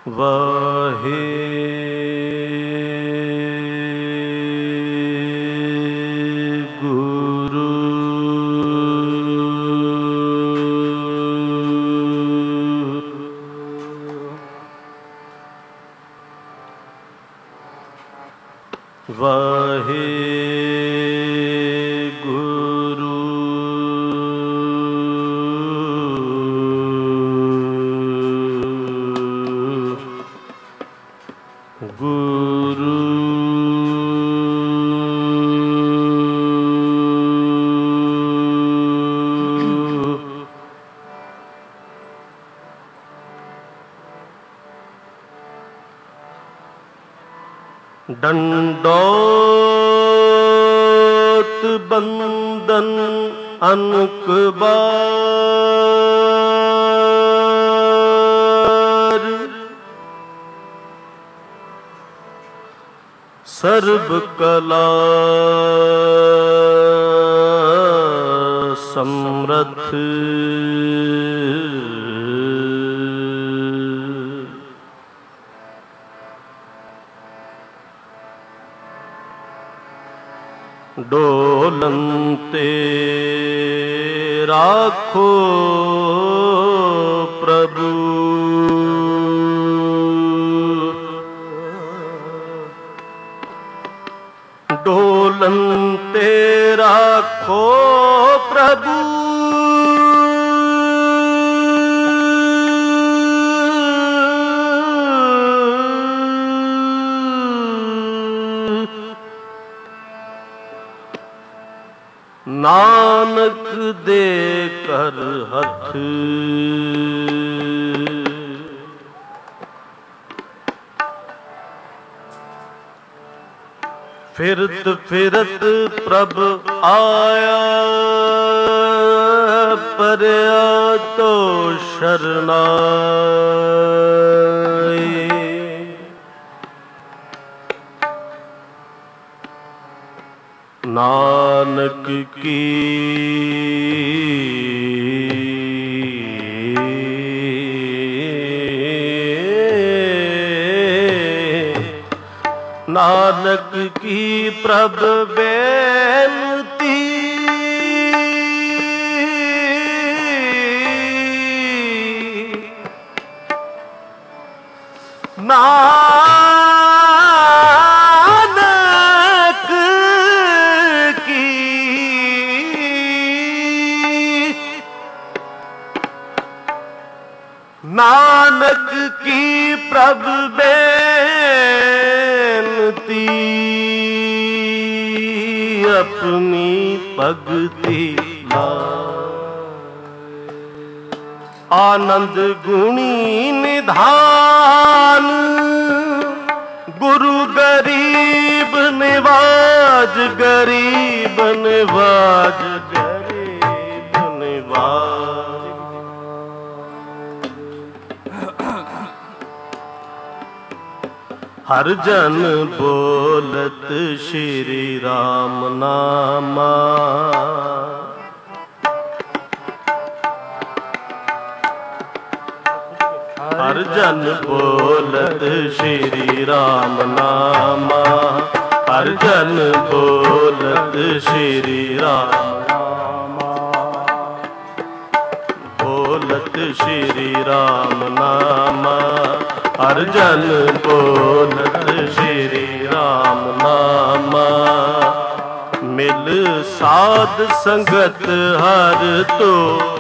ਵਾਹਿਗੁਰੂ ਡੰਡੋਤ ਬੰਦਨ ਅਨਕ ਬਾਰ ਸਰਬ ਕਲਾ ਸਮਰਥ ਡੋਲਨ ਤੇ ਰਾਖੋ ਪ੍ਰਭੂ ਡੋਲਨ ਤੇ ਰਾਖੋ ਪ੍ਰਭੂ ਨਾਨਕ ਦੇ ਕਰ ਹੱਥ ਫਿਰਤ ਫਿਰਤ ਪ੍ਰਭ ਆਇਆ ਪਰਿਆ ਤੋ ਸ਼ਰਨਾਈ ਨਾਨਕ ਕੀ ਨਾਨਕ ਕੀ ਪ੍ਰਭ ਬੇਨਤੀ ਨਾਨਕ ਕੀ ਪ੍ਰਭ ਬੇਨਤੀ ਆਪਣੀ ਭਗਤੀ ਆਨੰਦ ਗੁਣੀ ਨਿਧਾਨ ਗੁਰੂ ਗਰੀਬ ਨਿਵਾਜ ਗਰੀਬ ਨਿਵਾਜ ਗਰੀਬ ਨਿਵਾਜ ਹਰ ਜਨ ਬੋਲਤ ਸ਼੍ਰੀ ਰਾਮ ਨਾਮਾ ਹਰ ਜਨ ਬੋਲਤ ਸ਼੍ਰੀ ਰਾਮ ਨਾਮਾ ਹਰ ਜਨ ਬੋਲਤ ਸ਼੍ਰੀ ਰਾਮ ਨਾਮਾ ਬੋਲਤ ਸ਼੍ਰੀ ਰਾਮ ਨਾਮਾ ਹਰ ਜਨ ਬੋਲਤ ਸ਼੍ਰੀ ਰਾਮ ਨਾਮਾ ਮਿਲ ਸਾਧ ਸੰਗਤ ਹਰ ਤੋ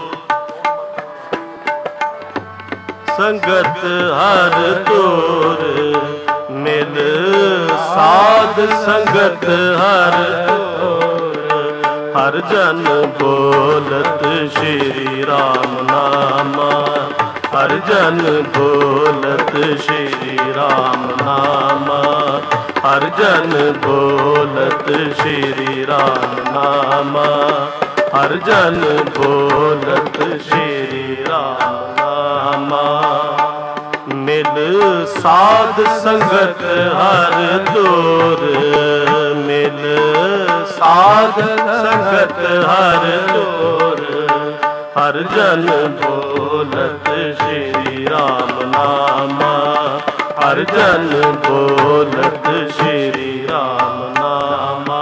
ਸੰਗਤ ਹਰ ਤੋਰ ਮਿਲ ਸਾਧ ਸੰਗਤ ਹਰ ਤੋਰ ਹਰ ਜਨ ਬੋਲਤ ਸ਼੍ਰੀ ਰਾਮ ਨਾਮਾ ਹਰ ਜਨ ਬੋਲਤ ਸ਼੍ਰੀ ਰਾਮ ਨਾਮਾ ਹਰ ਜਨ ਬੋਲਤ ਸ਼੍ਰੀ ਰਾਮ ਨਾਮਾ ਹਰ ਜਨ ਬੋਲਤ ਸ਼੍ਰੀ ਰਾਮ ਨਾਮਾ ਮਿਲ ਸਾਧ ਸੰਗਤ ਹਰ ਤੋਰ ਮਿਲ ਸਾਧ ਸੰਗਤ ਹਰ ਤੋਰ ਹਰ ਜਨ ਬੋਲਤ ਸ਼੍ਰੀ ਰਾਮ ਨਾਮਾ हर जन बोलत श्री राम नामा।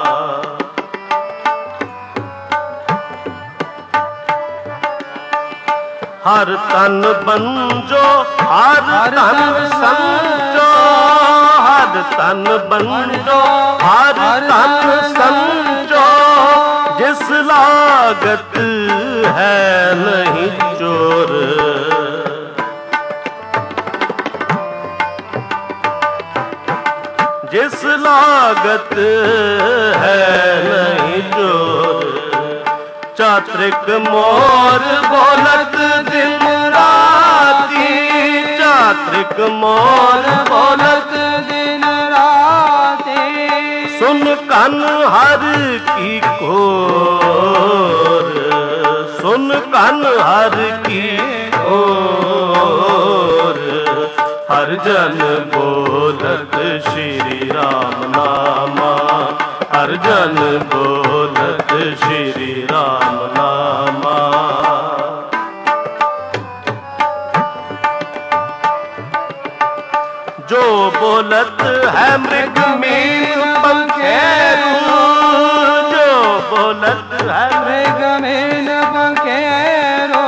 हर तन बंजो हर तन संजो, हर तन बंजो हर तन संजो, जिस लागत है नहीं चोर। जिस लागत है नहीं चोर, चात्रिक मोर बोलत दिन राती, चात्रिक मोर बोलत दिन राती, सुन कन हर की कोर, सुन कन हर की कोर। हर जन बोलत श्री राम नामा, हर जन बोलत श्री राम नामा। जो बोलत है मृग मीन पंखेरु, जो बोलत है मृग मीन पंखेरु,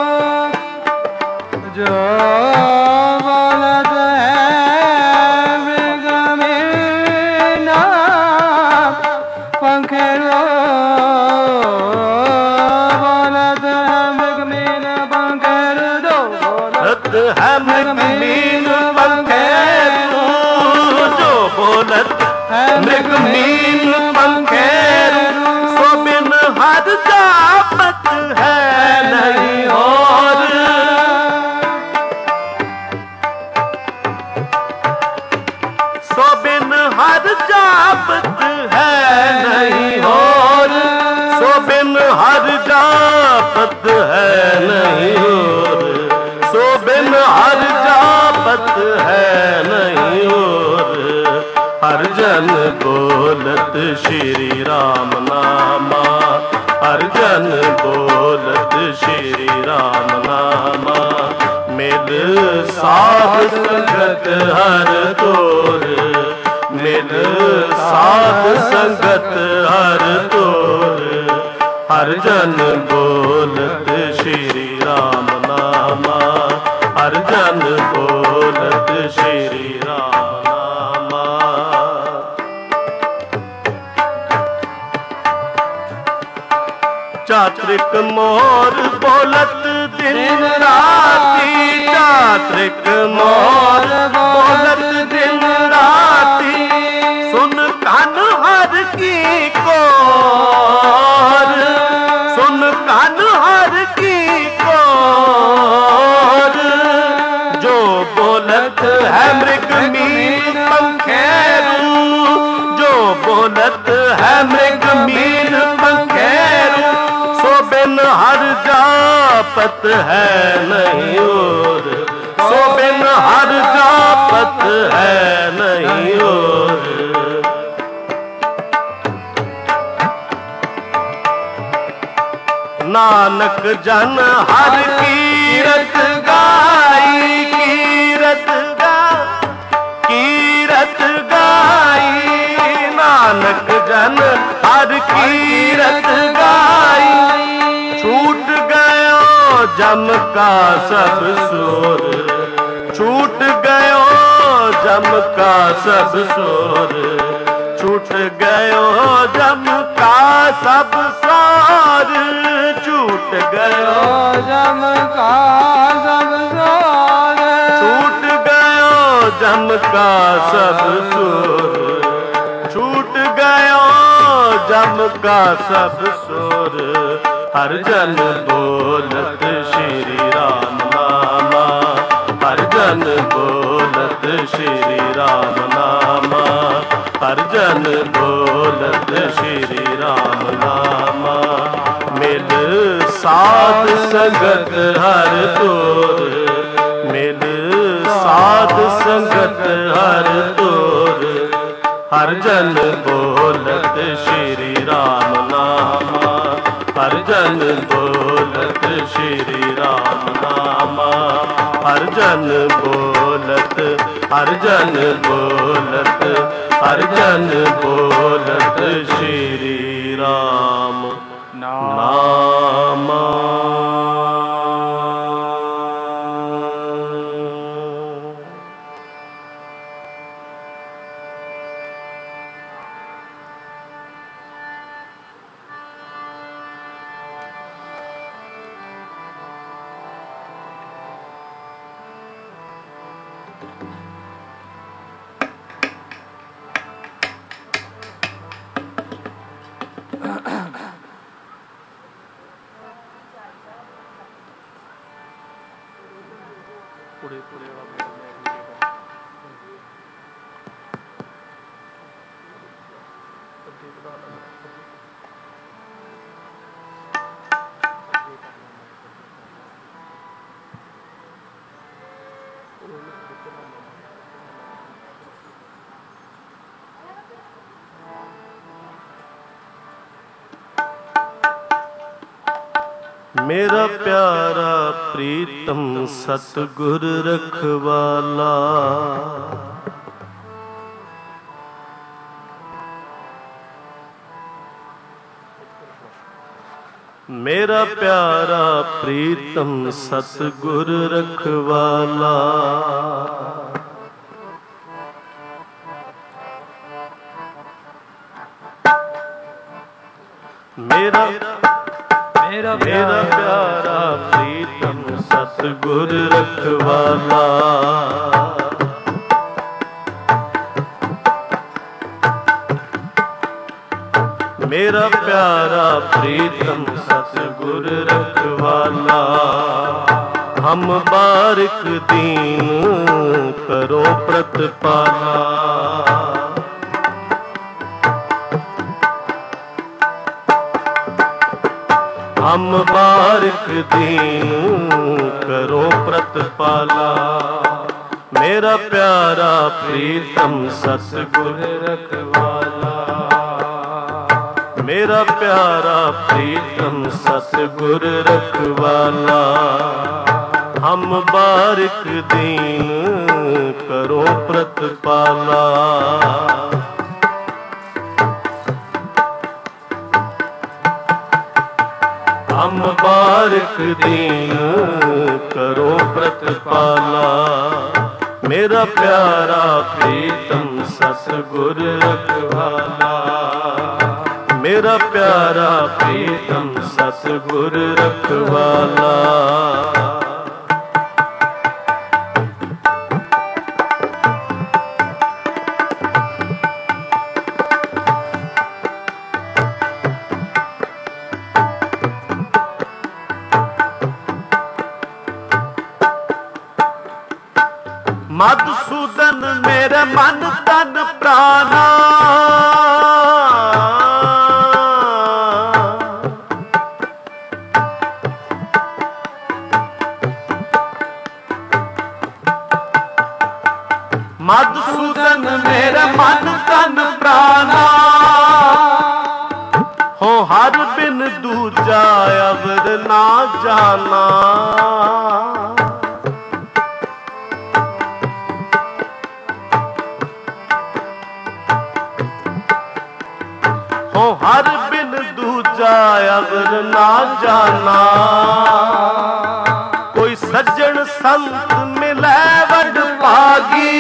जो बोलत है मृग मीन पंखेरु, बोलत है मृग मीन पंखेरु, जो बोलत है मृग मीन पंखेरु, जो बोलत है मृग मीन पंखेरु, सो बिन हर जापत है नहीं और। सो बिन हर जापत है नहीं और, सो बिन हर जापत है नहीं और, सो बिन हर जापत है नहीं और। हर जन बोलत श्री राम नामा, हर जन बोलत श्री राम नामा। मिल साध संगत हर तोर, मिल साध संगत हर तोर। हर जन बोलत श्री राम नामा, हर जन बोलत श्री राम नामा। चात्रिक मोर बोलत दिन राती, चात्रिक मोर बोलत दिन राती, सुन कान हर की कोर, सुन कान हर की कोर। जो बोलत है मृग मीन पंखेरु, जो बोलत है मृग मीन पंखेरु, सो बिन हर जापत है नहीं और, सो बिन हर जापत है नहीं और। नानक जन हर कीरत गाई, कीरत गाई, कीरत गाई। नानक जन हर कीरत गाई, छूट गयो जम का सब शोर, छूट गयो जम का सब शोर, छूट गयो जम का सब शोर, छूट गयो जम का सब शोर, छूट गयो जम का सब शोर, छूट गयो जम का सब शोर। हर जन बोलत श्री राम नामा, हर जन बोलत श्री राम नामा, हर जन बोलत श्री राम नामा। मिल साध संगत हर तोर, मिल साध संगत हर तोर। हर जन बोलत श्री राम नामा, हर जन बोलत श्री राम नामा, हर जन बोलत हर जन बोलत, हर जन बोलत श्री राम नाम। मेरा प्यारा प्रीतम सतगुर रखवाला, मेरा प्यारा प्रीतम सतगुर रखवाला। मेरा प्यारा प्रीतम सतगुर रखवाला, मेरा प्यारा प्रीतम सतगुर रखवाला। हम बारिक दीन करो प्रतिपाला, हम बारिक दीन करो प्रतिपाला। मेरा प्यारा प्रीतम सतगुर रखवाला, मेरा प्यारा प्रीतम सतगुर रखवाला। हम बारिक दीन करो प्रतिपाला, हम बारिक दीन करो प्रतिपाला। मेरा प्यारा प्रीतम सतगुर रखवाला, मेरा प्यारा प्रीतम सतगुर रखवाला। मधुसूदन मेरे मन तन प्राणा, मधुसूदन मेरे मन तन प्राणा। हो हर बिन दूजा अवर ना जाना, हो हर बिन दूजा अवर ना जाना। कोई सज्जन संत मिलै वड भागी,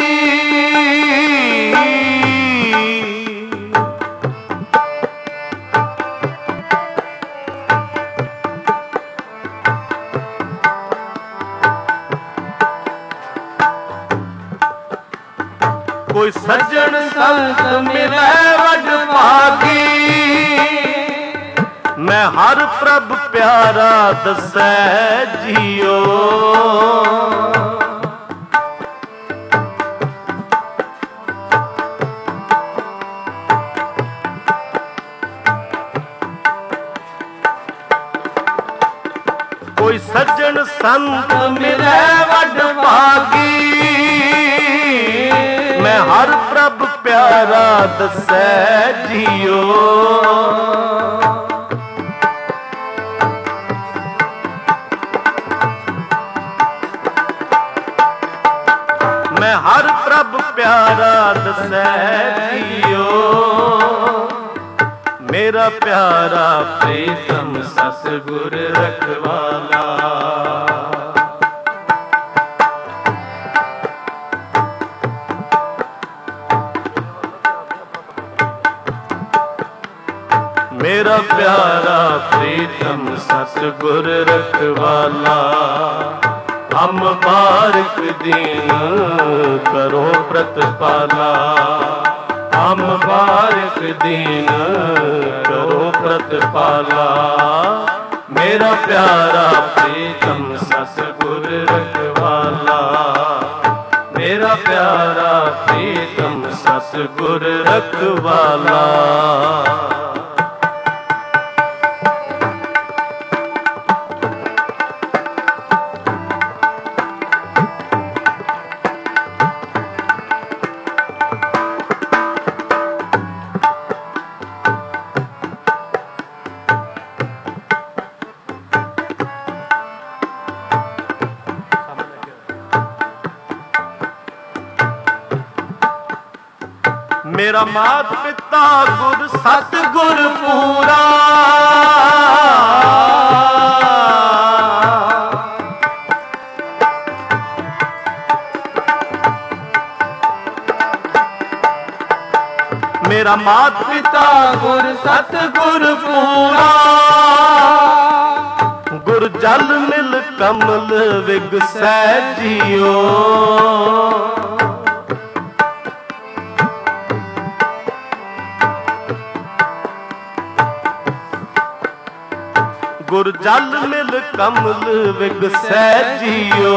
कोई सज्जन संत मिलै वड भागी। मैं हर प्रभ प्यारा दसै जियो, कोई सज्जन संत मिलै वड भागी। मैं हर प्रभ प्यारा दसै जियो, मैं हर प्रभ प्यारा दसै जियो, मेरा प्यारा प्रीतम सतगुर रखवाला। मेरा प्यारा प्रीतम सतगुर रखवाला। हम बारिक दीन करो प्रतिपाला, हम बारिक दीन करो प्रतिपाला। मेरा प्यारा प्रीतम सतगुर रखवाला, मेरा प्यारा प्रीतम सतगुर रखवाला। मेरा मात पिता गुर सतगुर पूरा, मेरा मात पिता गुर सतगुर पूरा। गुर जल मिल कमल विगसै जियो, गुर जल मिल कमल विगसै जियो।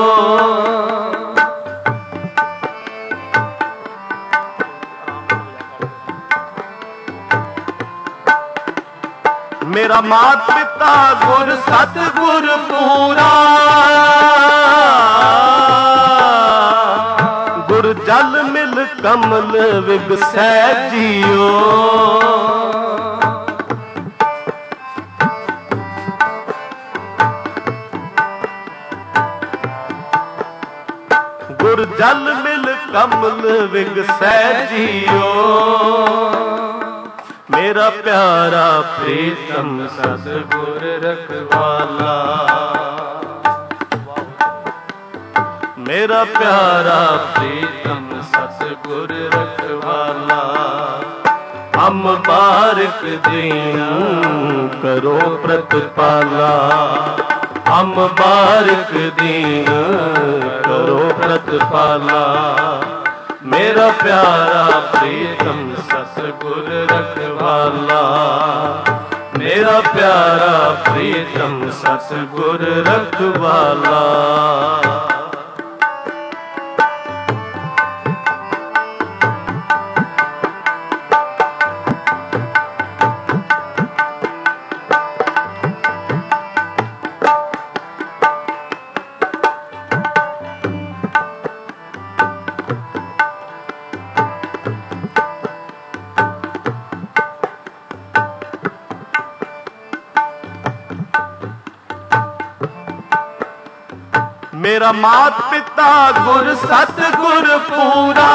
मेरा मात पिता गुर सतगुर पूरा, गुर जल मिल कमल विगसै जियो। गुर जल मिल कमल विगसै जियो। मेरा प्यारा प्रीतम सतगुर रखवाला, मेरा प्यारा प्रीतम सतगुर रखवाला। हम बारिक दीन करो प्रतिपाला, हम बारिक दीन करो प्रतिपाला। मेरा प्यारा प्रीतम सतगुर रखवाला, मेरा प्यारा प्रीतम सतगुर रखवाला। मेरा मात पिता गुर सतगुर पूरा,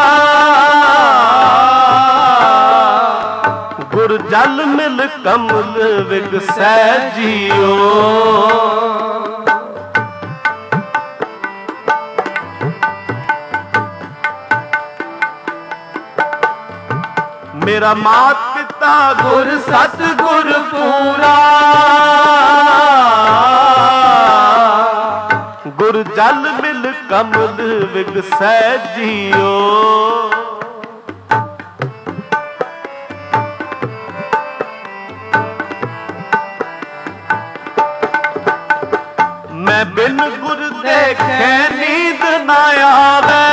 गुर जल मिल कमल विगसै जियो। मेरा मात पिता गुर सतगुर पूरा, गुर जल मिल कमल विगसै जियो। मैं बिन गुर देखे नींद न आवे,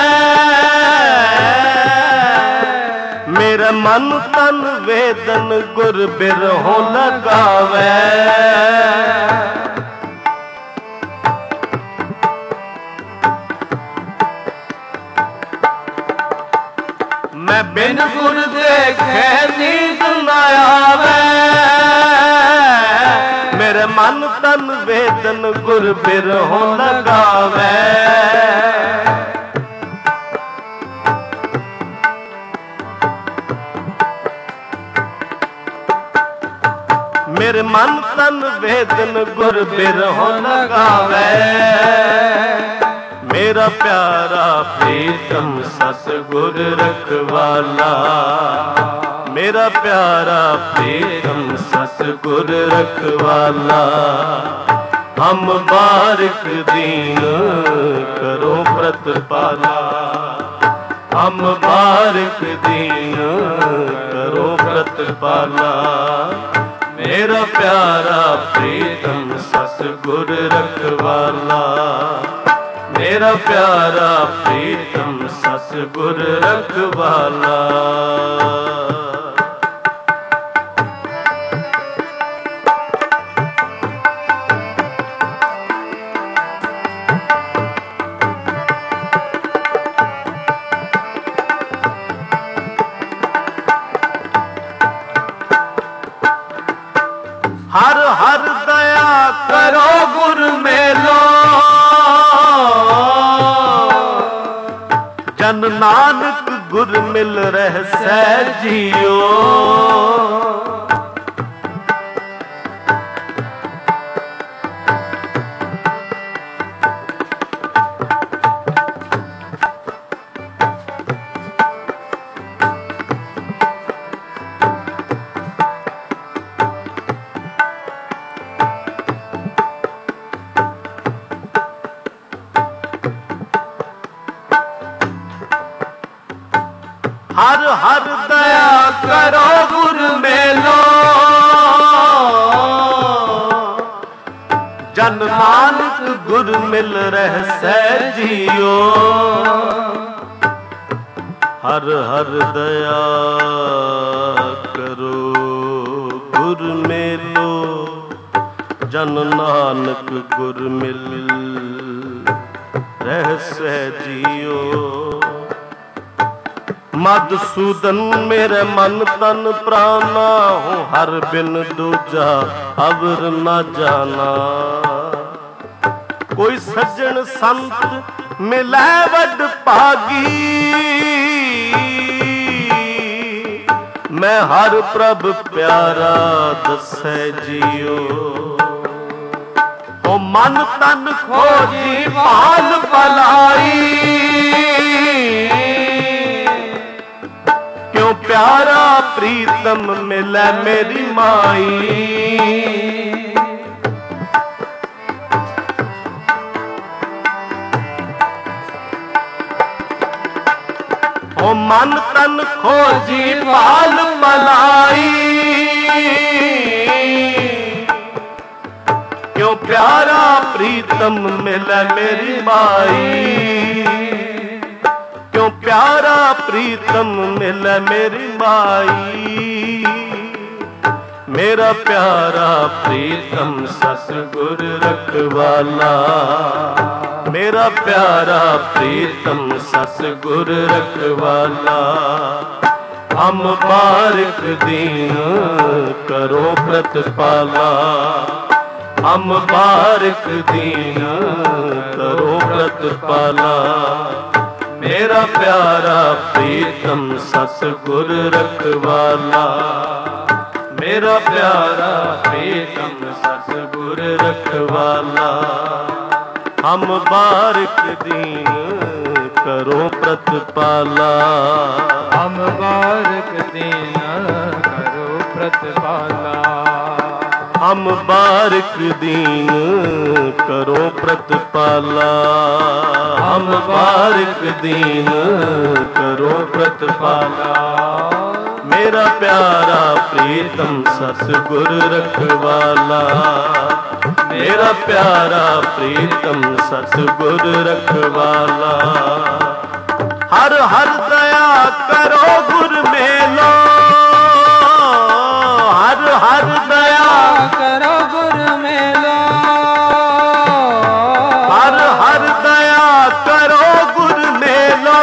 मेरा मन तन वेदन गुर बिरहों लगावे। मैं बिन गुर देखे नींद न आवे, मेरे मन तन वेदन गुर बिरहों लगावे। मन तन वेदन गुर बिरहो लगावे। मेरा प्यारा प्रीतम सतगुर रखवाला, मेरा प्यारा प्रीतम सतगुर रखवाला। हम बारिक दीन करो प्रतिपाला, हम बारिक दीन करो प्रतिपाला। मेरा प्यारा प्रीतम सतगुर रखवाला, मेरा प्यारा प्रीतम सतगुर रखवाला। हर हर दया करो गुर मेलो, जन नानक गुर मिल रह सहजियो। हर हर दया करो गुर मेलो, जन नानक गुर मिल रह सहजियो। हर हर दया करो गुर मेलो, जन नानक गुर मिल रह सहजियो। मधुसूदन मेरे मन तन प्राणा हूँ, हर बिन दूजा अवर न जाना। कोई सज्जन संत मिलै वड भागी, मैं हर प्रभ प्यारा दसै जियो। ओ मन तन खोजी भाल भलाई, क्यों प्यारा प्रीतम मिले मेरी माई। ओ मन तन खोजी भाल भलाई, क्यों प्यारा प्रीतम मिले मेरी माई। क्यों प्यारा प्रीतम मिले मेरी माई। मेरा प्यारा प्रीतम सतगुर रखवाला, मेरा प्यारा प्रीतम सतगुर रखवाला। हम बारिक दीन करो प्रतिपाला, हम बारिक दीन करो प्रतिपाला। मेरा प्यारा प्रीतम सतगुर रखवाला, मेरा प्यारा प्रीतम सतगुर रखवाला। हम बारिक दीन करो प्रतिपाला, हम बारिक दीन करो प्रतिपाला। हम बारिक दीन करो प्रतिपाला, हम बारिक दीन करो प्रतिपाला। मेरा प्यारा प्रीतम सतगुर रखवाला, मेरा प्यारा प्रीतम सतगुर रखवाला। हर हर दया करो गुर मेलो, हर हर दया करो गुर मेलो, हर हर दया करो गुर मेलो,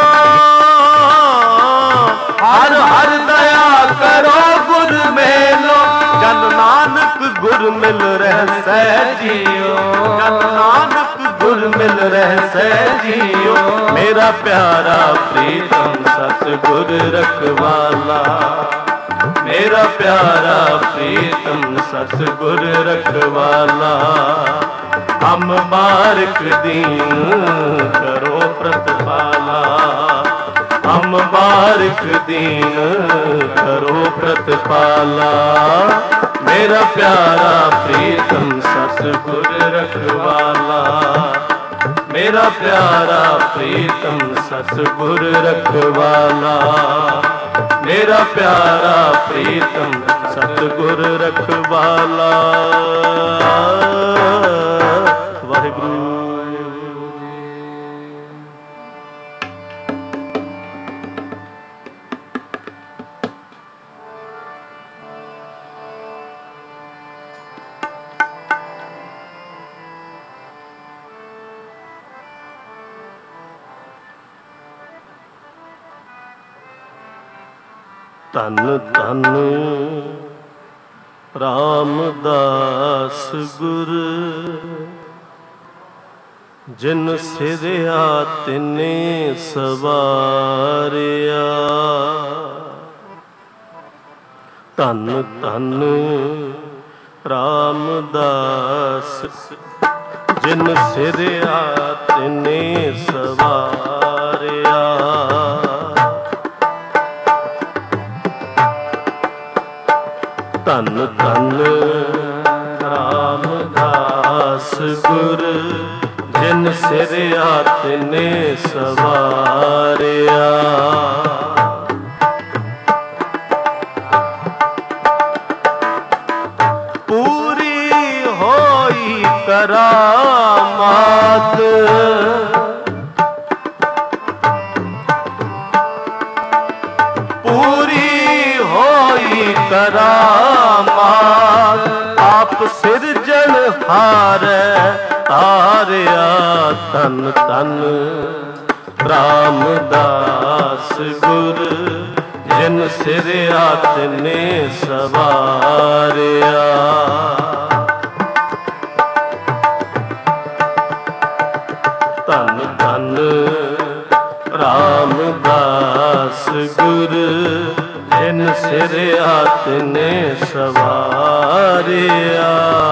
हर हर दया करो गुर मेलो। जन नानक गुर मिल रह सहजियो, जन नानक गुर मिल रह सहजियो। मेरा प्यारा प्रीतम सतगुर रखवाला, मेरा प्यारा प्रीतम सतगुर रखवाला। हम बारिक दीन करो प्रतिपाला, हम बारिक दीन करो प्रतिपाला। मेरा प्यारा प्रीतम सतगुर रखवाला, मेरा प्यारा प्रीतम सतगुर रखवाला, मेरा प्यारा प्रीतम सतगुर रखवाला। वाहिगुरु। धन धन रामदास गुर, जिन सिरया तिने सवारिया। धन धन रामदास जिन सिरया तिने सवारिया। धन धन रामदास गुर, जिन सिरया तिने सवारिया। पूरी होई करामात, पूरी होई करामात। आप सिरजन हारे तारिया। धन धन रामदास गुर, जिन सिरया तिने सवारिया। धन धन रामदास गुर, जिन सिरया तिने सवारिया।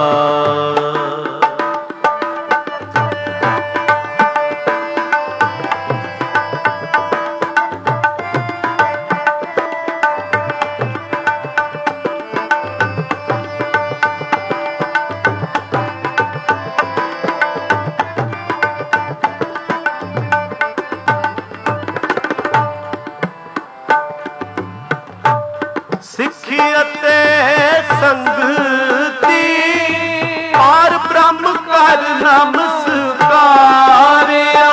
सिखी अते संगति पार ब्रह्म कर नमस्कारिया।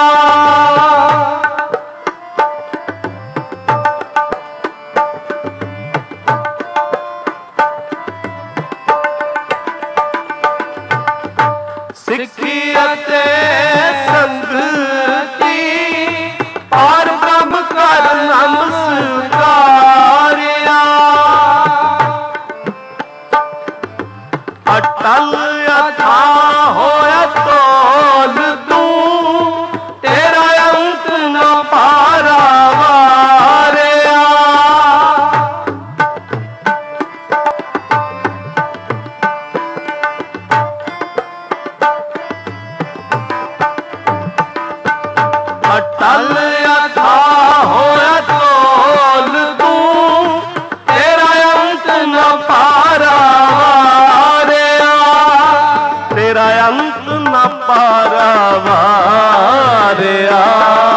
सिखी अते संगति पार ब्रह्म कर नमस्कारिया। अटल अथा होया तोल तू, तेरा अंत न पारा वारिया। अटल अथा होया तोल तू, तेरा अंत न पारा वारिया। तेरा अंत न पारा वारिया।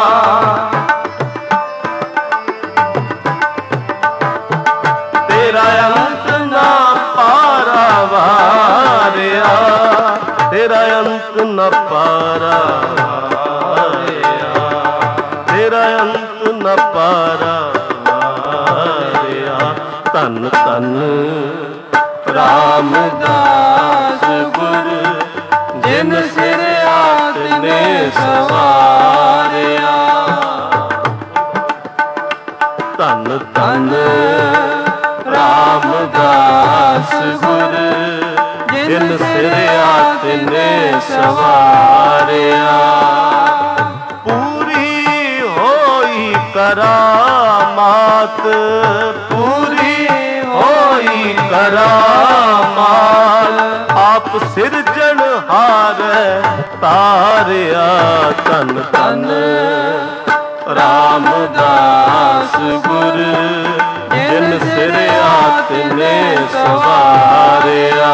तेरा अंत न पारा वारिया। तेरा अंत न पारा वारिया। तेरा अंत न पारा वारिया। धन धन रामदास गुर, जिन सिरया तिने सवारिया। धन धन रामदास गुर, जिन सिरया तिने सवारिया। पूरी होई करामात, पूरी हो करामात आप सिरजनहार तारिया तन तन रामदास गुर जिन सिर आतने सवारिया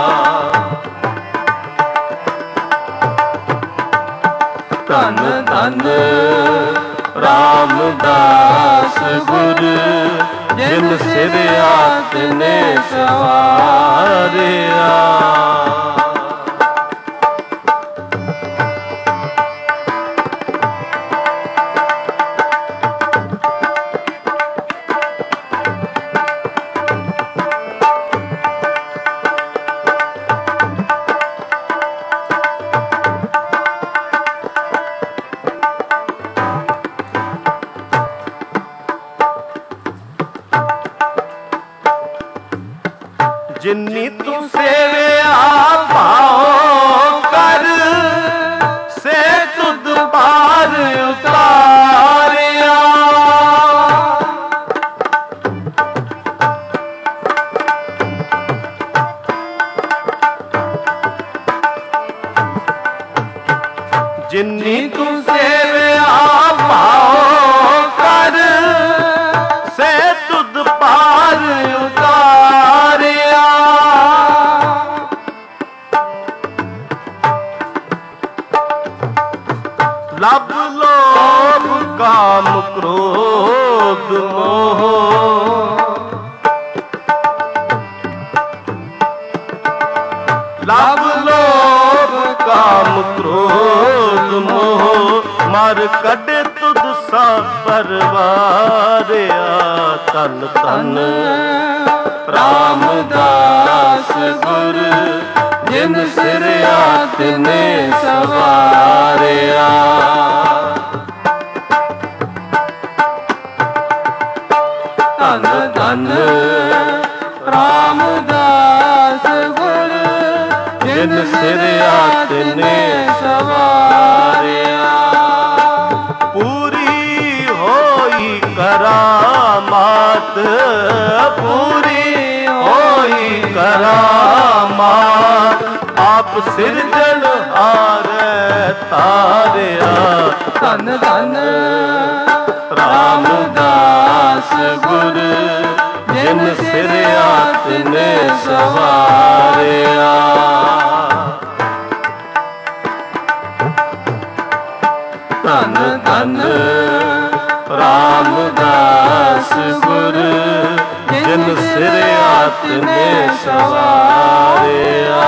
तन तन रामदास गुर जिन सिर आतने सवारिया जिन्नी तू सेविया पाओ कर से तुद पार उतारिया जिन्नी तू सेविया पाओ कर से तुद पार उतारिया लब लोभ काम क्रोध मोह लब लोभ काम क्रोध मोह मर कढे तुद सा परवारिया तन तन रामदास गुर जिन सिर आतने सवारिया तन तन रामदास गुर जिन सिर आतने सवारिया पूरी होई करामात पूरी होई करामात आप सिरजनहार तारिया तन तन रामदास गुर जिन सिर आतने सवारिया तन तन रामदास गुर जिन सिर आतने सवारिया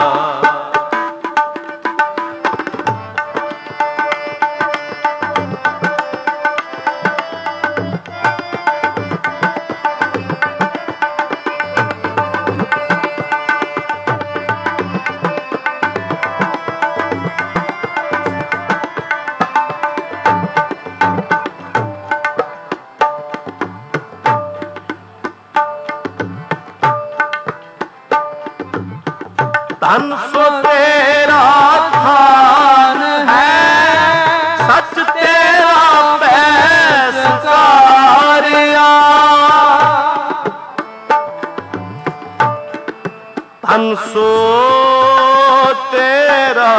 धन सो तेरा थान है सच तेरा पैसकारिया धन सो तेरा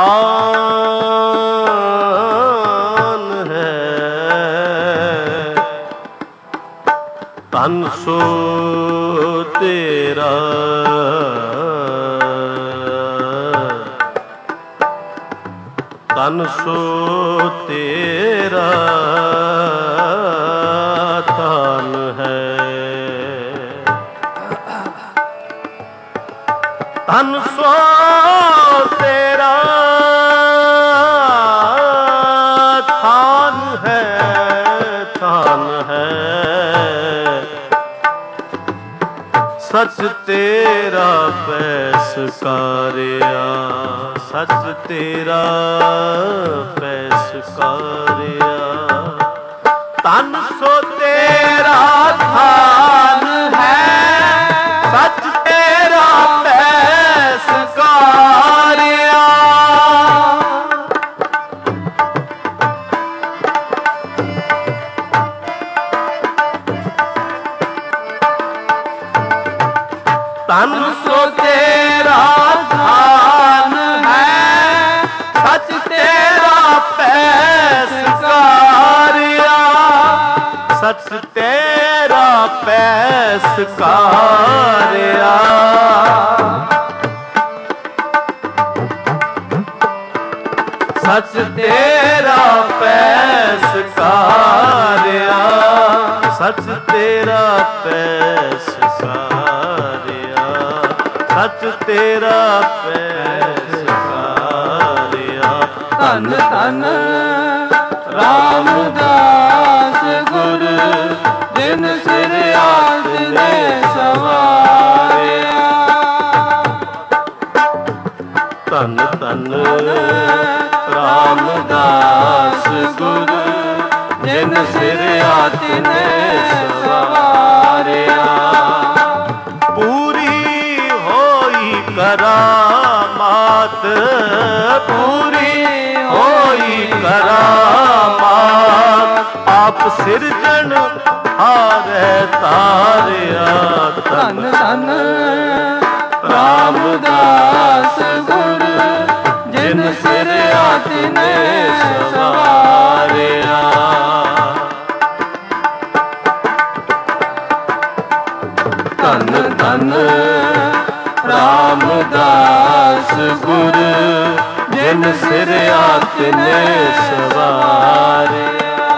थान है धन सो तेरा तन सो तेरा थान है तन सो तेरा थान है सच तेरा पैसकारिया सच तेरा पैसकारिया तन सो तेरा थान है सच तेरा पैसकारिया ਧਨ ਸੋ ਤੇਰਾ ਧਾਨ ਹੈ, ਸੱਚ ਤੇਰਾ ਪੈਸਕਾਰਿਆ, ਸੱਚ ਤੇਰਾ ਪੈਸਕਾਰਿਆ। ਸੱਚ ਤੇਰਾ ਪੈਸਕਾਰਿਆ, ਸੱਚ ਤੇਰਾ ਪੈਸਕਾਰਿਆ, ਸੱਚ ਤੇਰਾ ਪੈਸਕਾਰਿਆ। ਧੰਨ ਧੰਨ ਰਾਮਦਾਸ ਗੁਰ, ਜਿਨ ਸਿਰ ਆਸ ਨੇ ਸਵਾਰਿਆ। ਧੰਨ ਧੰਨ ਰਾਮਦਾਸ ਗੁਰ, ਜਿਨ ਸਿਰ ਆਸ ਨੇ ਸਵਾਰਿਆ। ਪੂਰੀ ਹੋਈ ਕਰਾਮਾਤ, ਪੂਰੀ ਹੋਈ ਕਰਾਮਾਤ, ਆਪ ਸਿਰਜਣ ਹਾਰੇ ਤਾਰਿਆ। ਧੰਨ ਧੰਨ ਰਾਮਦਾਸ ਗੁਰ, ਜਿਨ ਸਿਰ ਆਸ ਨੇ ਸਵਾਰਿਆ। ਧੰਨ ਧੰਨ ਰਾਮਦਾਸ ਗੁਰ, ਜਿਨ ਸਿਰ ਆਸ ਨੇ ਸਵਾਰਿਆ।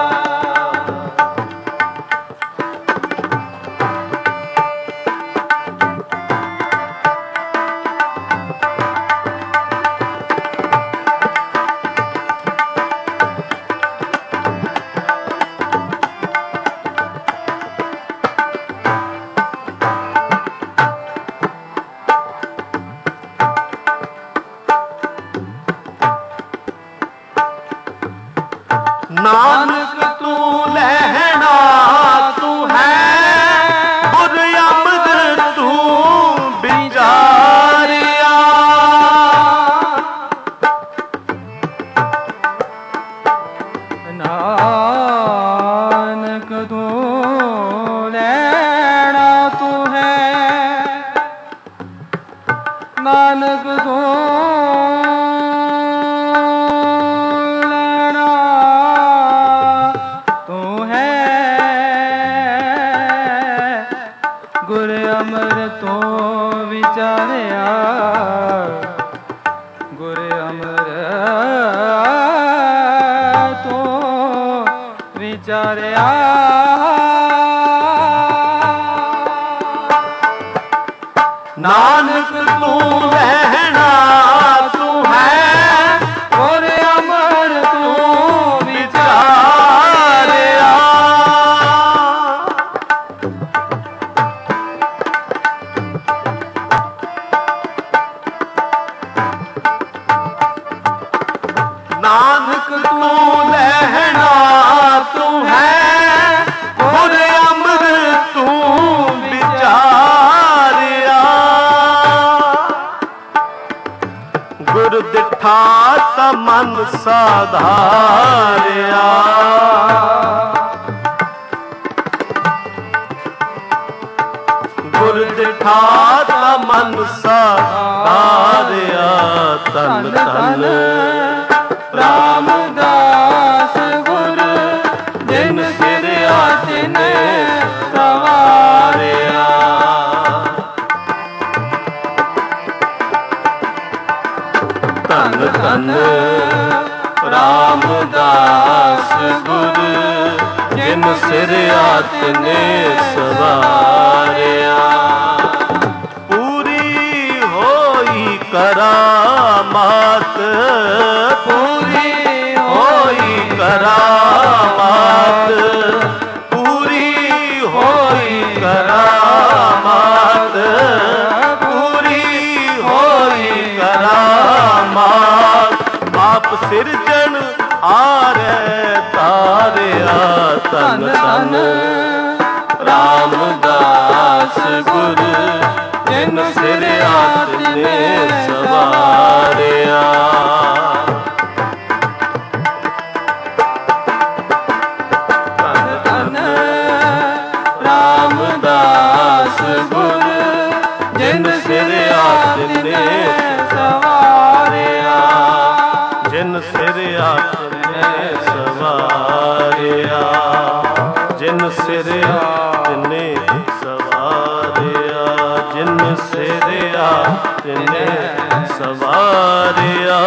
ਨਾਨਕ ਤੂੰ ਲਹਿਣਾ ਤੂੰ ਹੈ, ਗੁਰ ਅੰਮ੍ਰਿਤ ਤੂੰ ਵਿਚਾਰਿਆ। ਨਾਨਕ ਤੂੰ ਲੈਣਾ ਤੂੰ ਹੈ, ਨਾਨਕ ਤੂੰ ਗੁਰ ਅੰਮ੍ਰਿਤ ਤੋਂ ਵਿਚਾਰਿਆ, ਗੁਰ ਅੰਮ੍ਰਿਤ ਤੋਂ ਵਿਚਾਰਿਆ। ਨਾਨਕ ਤੂੰ ਲਹਿਣਾ ਤੂੰ ਹੈ, ਗੁਰ ਅੰਮ੍ਰਿਤ ਤੋਂ ਵਿਚਾਰਿਆ। ਨਾਨਕ ਤੂੰ ਲਹਿਣਾ ਤੂੰ ਹੈ, ਗੁਰ ਅੰਮ੍ਰਿਤ ਤੂੰ ਵਿਚਾਰਿਆ। ਗੁਰ ਦਿਠਾ ਤਾਂ ਮਨ ਸਾਧਾਰਿਆ, ਗੁਰ ਦਿਠਾ ਤਾਂ ਮਨ ਸਾਧਾਰਿਆ। ਧੰਨ ਧੰਨ ਰਾਮਦਾਸ ਗੁਰ, ਜਿਨ ਸਿਰ ਆਸ ਨੇ ਸਵਾਰਿਆ। ਧੰਨ ਧੰਨ ਰਾਮਦਾਸ ਗੁਰ, ਜਿਨ ਸਿਰ ਆਸ ਨੇ ਸਵਾਰਿਆ। ਪੂਰੀ ਹੋਈ ਕਰਾਮਾਤ, ਪੂਰੀ ਹੋਈ ਕਰਾਮਾਤ, ਪੂਰੀ ਹੋਈ ਕਰਾਮਾਤ, ਪੂਰੀ ਹੋਈ ਕਰਾਮਾਤ, ਆਪ ਸਿਰਜਣ ਹਾਰੇ ਤਾਰਿਆ। ਧੰਨ ਧੰਨ ਰਾਮਦਾਸ ਗੁਰ, ਜਿਨ ਸਿਰ ਆਸ ਨੇ ਸਵਾਰਿਆ। ਸਵਾਰਿਆ, ਜਿਨ ਸਿਰਿਆ ਤਿਨੇ ਸਵਾਰਿਆ, ਜਿਨ ਸਿਰਿਆ ਤਿਨੇ ਸਵਾਰਿਆ।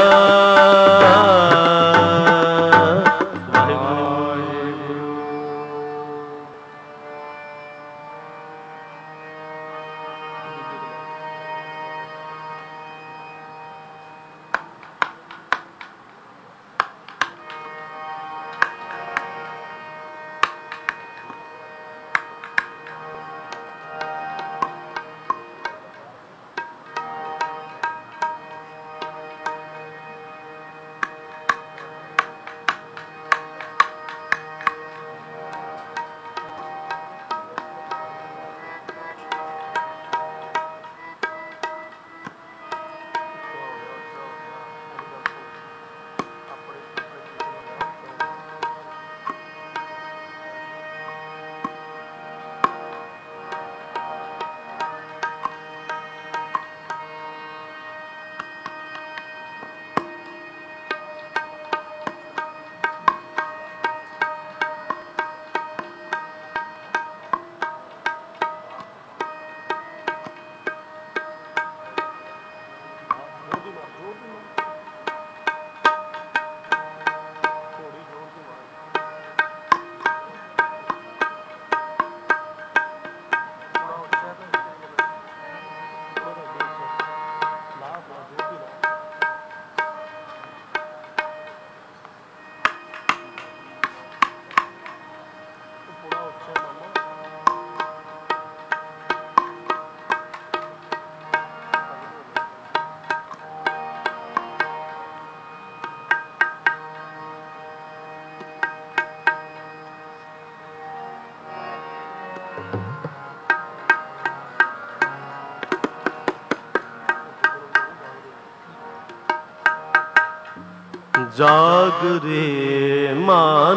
ਜਾਗਰੇ ਮਨ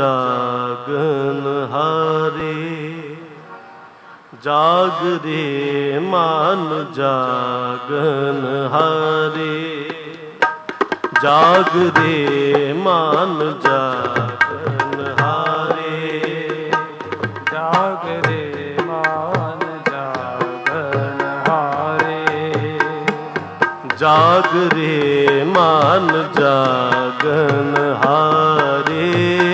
ਜਾਗਨ ਹਾਰੇ, ਜਾਗਰੇ ਮਨ ਜਾਗਨ ਹਾਰੇ, ਜਾਗਰੇ ਮਨ ਜਾਗਨ ਹਾਰੇ, ਜਾਗਰੇ ਮਨ ਜਾਗਨ ਹਾਰੇ, ਜਾਗਰੇ ਮਨ ਜਾਗਨ ਹਾਰੇ,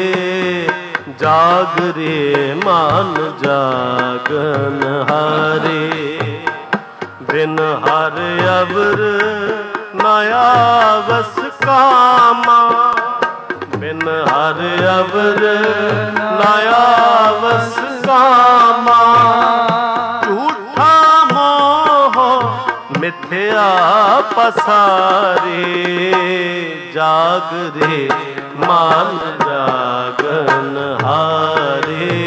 ਜਾਗਰੇ ਮਨ ਜਾਗਨ ਹਾਰੇ। ਬਿਨ ਹਰ ਅਵਰ ਨ ਆਵਸ ਕਾਮਾ, ਬਿਨ ਹਰ ਅਵਰ ਨ ਆਵਸ ਕਾਮਾ, ਝੂਠਾ ਮੋਹ ਮਿਥਿਆ ਪਸਾਰੇ, ਜਾਗਰੇ ਮਨ ਜਾਗਨ ਹਾਰੇ,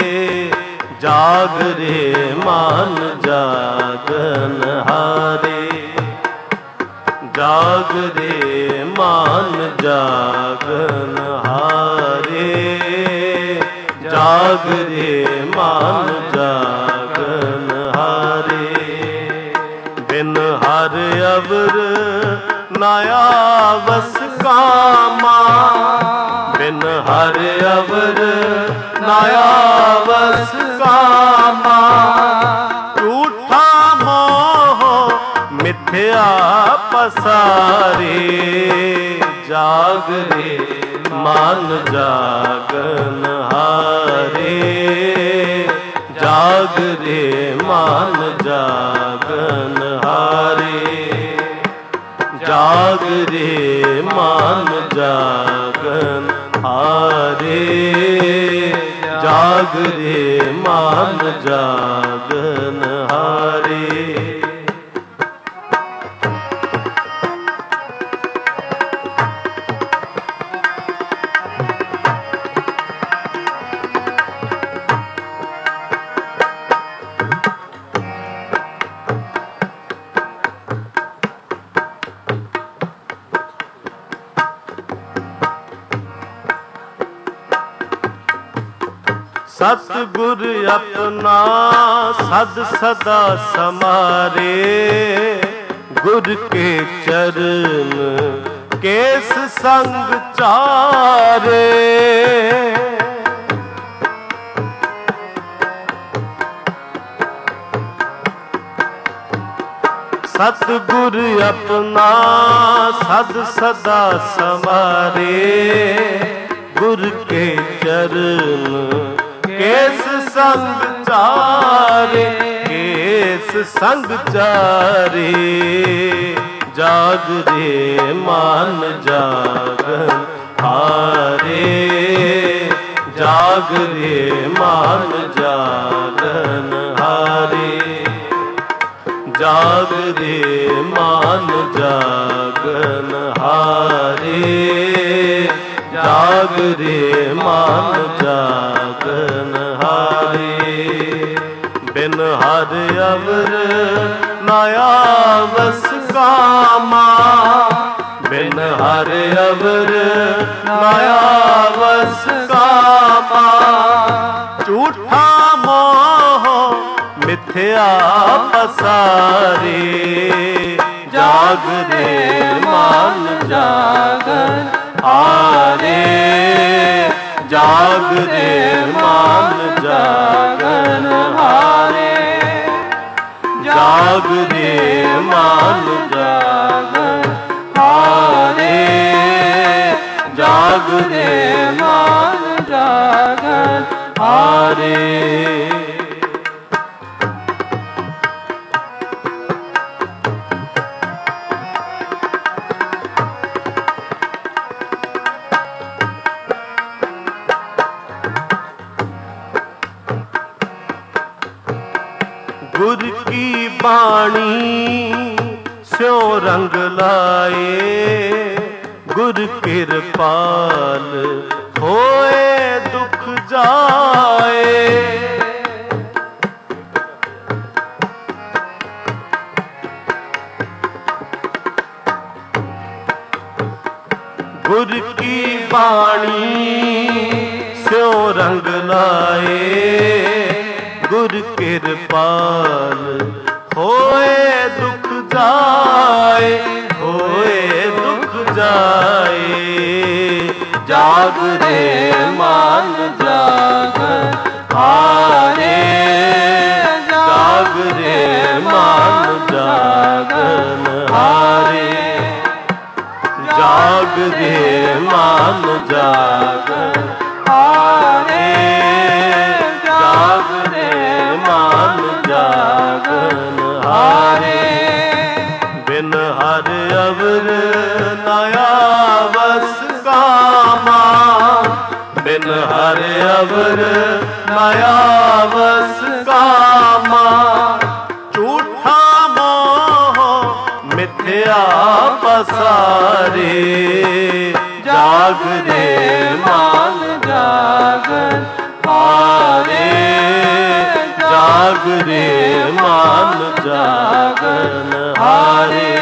ਜਾਗਰੇ ਮਨ ਜਾਗਨ ਹਾਰੇ, ਜਾਗਰੇ ਮਨ ਜਾਗਨ ਹਾਰੇ, ਜਾਗਰੇ ਮਨ ਜਾਗਨ ਹਾਰੇ। ਬਿਨ ਹਰ ਅਵਰ ਨ ਆਵਸ ਕਾਮਾ, ਬਿਨ ਹਰ ਅਵਰ ਨ ਆਵਸ ਕਾਮਾ, ਝੂਠਾ ਮੋਹ ਮਿਥਿਆ ਪਸਾਰੇ, ਜਾਗਰੇ ਮਨ ਜਾਗਨ ਹਾਰੇ, ਜਾਗਰੇ ਮਨ ਜਾਗਨ ਹਾਰੇ, ਜਾਗਰੇ ਮਨ ਜਾਗਨ ਹਾਰੇ, ਜਾਗਰੇ ਮਨ ਜਾਗਨ ਹਾਰੇ। सतगुर अपना सद सदा समारे, गुर के चरण केस संग चारे, सतगुर अपना सद सदा समारे, गुर के चरण केस संग चारे, केस संग चारे। जागरे मान जागन हारे, जागरे मान जागन हारे, जागरे मान जागन हारे, जागरे मान जागन हारे। बिन हर अवर नया बस कामा, बिन हर अवर नया बस कामा। झूठा मोह मिथ्या पसारे, जागरे मान जागन हारे, जागरे मान जागन हारे, जागरे मान जागन हारे, जागरे मान जागन हारे। गुर की बाणी स्यों रंग लाए, गुर कृपाल होए दुख जाए। गुर की बाणी स्यों रंग लाए, गुर कृपाल होए दुख जाए, होए दुख जाए। जागरे मान जागन हारे, जागरे मान जागन हारे, जागरे मान जागन हारे, जागरे मान जागन हारे। बिन हर अवर नया बस कामा, बिन हर अवर नया बस कामा। झूठा मोह मिथ्या पसारे, जागरे मान जागन हारे, जागरे मान जागन हारे,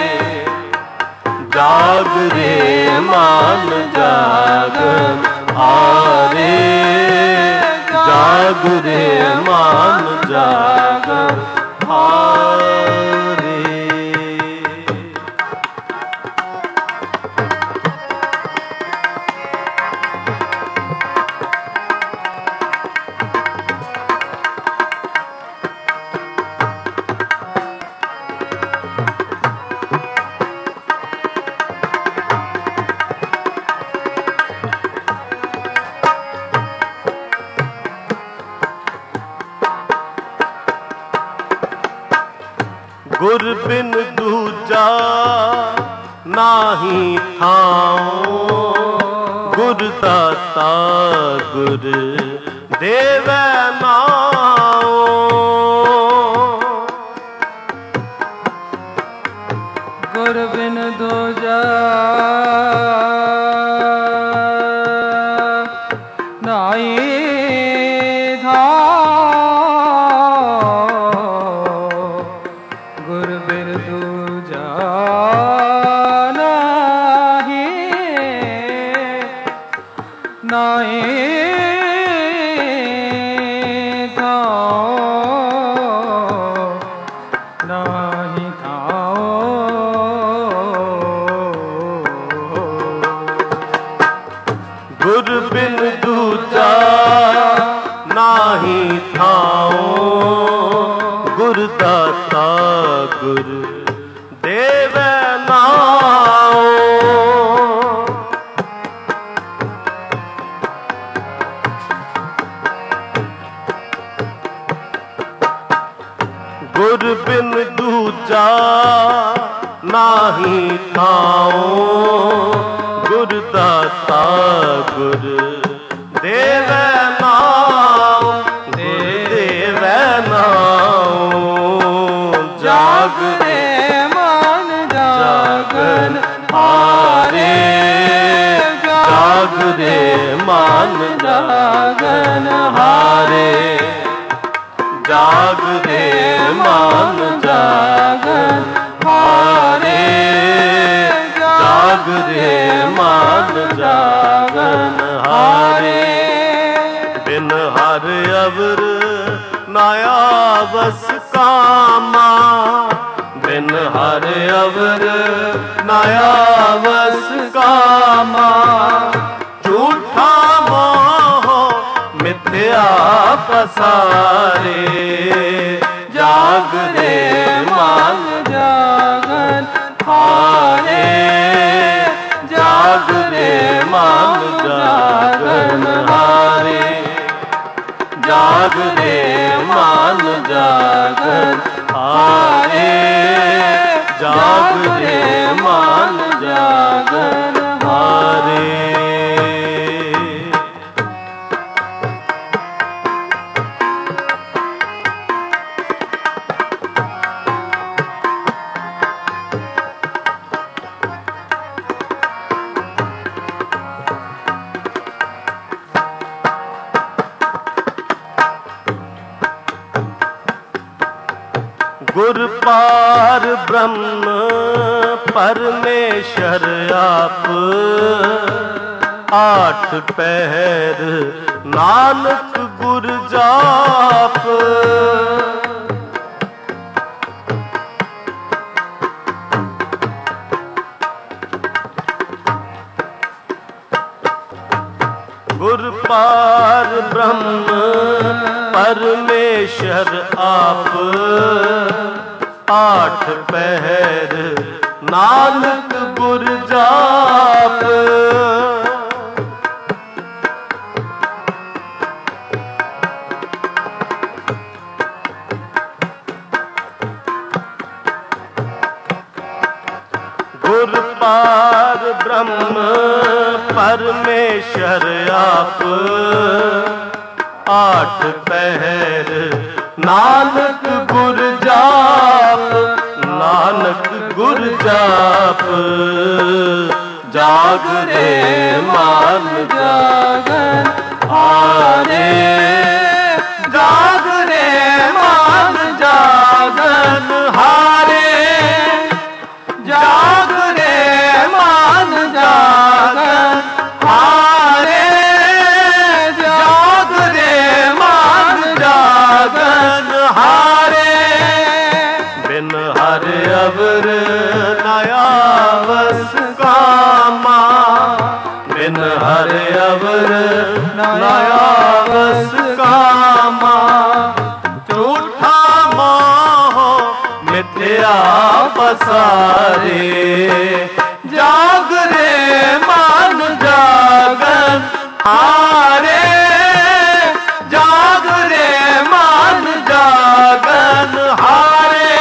जागरे मान जागन हारे, जागरे मान जागन हारे। गुर बिन दूजा नाही थाओ, गुर दाता गुर देवै नाओ। गुर बिन दूजा नाई गुर बिन दूजा नाही थाओ, गुर दाता गुर गुर बिन दूजा नाही थाओ, गुर दाता गुर देवै नाम, गुर देवै नाम। जाग रे मन जागन हारे, जाग रे मन जागन हारे, जाग रे मन जागन हारे, जाग रे मन जागन हारे। बिन हर अवर नाया बस कामा, बिन हर अवर नाया बस कामा। झूठा मोह मिथ्या पसारे, जाग रे मन जागन हारे, जाग रे मन जागन हारे, जाग रे मन जागन हारे, जाग रे मन जागन हारे। गुर पार ब्रह्म परमेश्वर आप, आठ पहर नानक गुर जाप। गुर पार ब्रह्म परमेश्वर आप, आठ पहर नानक गुर जाप। गुर पार ब्रह्म परमेश्वर आप, आठ पहर नानक गुर जाप, नानक गुर जाप। जाग रे मन जागन हारे, जाग रे मन जागन हारे, जाग रे मन जागन हारे, जाग रे मन जागन हारे। बिन हर अवर नया बस कामा, बिन हर अवर नया बस कामा। झूठा मोह मिथ्या पसारे, जाग रे मन जागन हारे, जाग रे मन जागन हारे,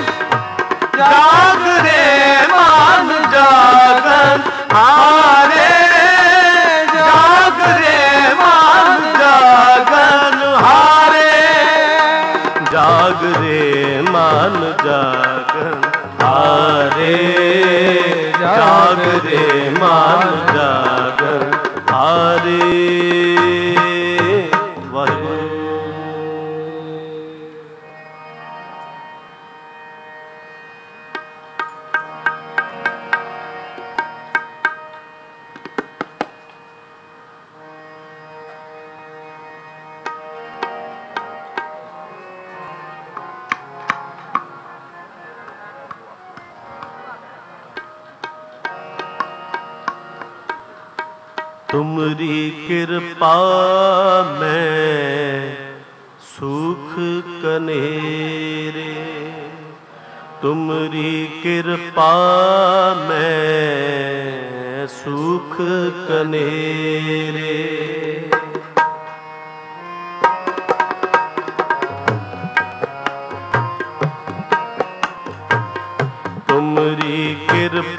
जाग रे मन जागन हारे, जाग रे मन जागन हारे, जाग रे मन जागन हारे, जाग रे मन जागन हारे। तुमरी कृपा में सुख कनेरे, तुमरी कृपा में सुख कनेरे।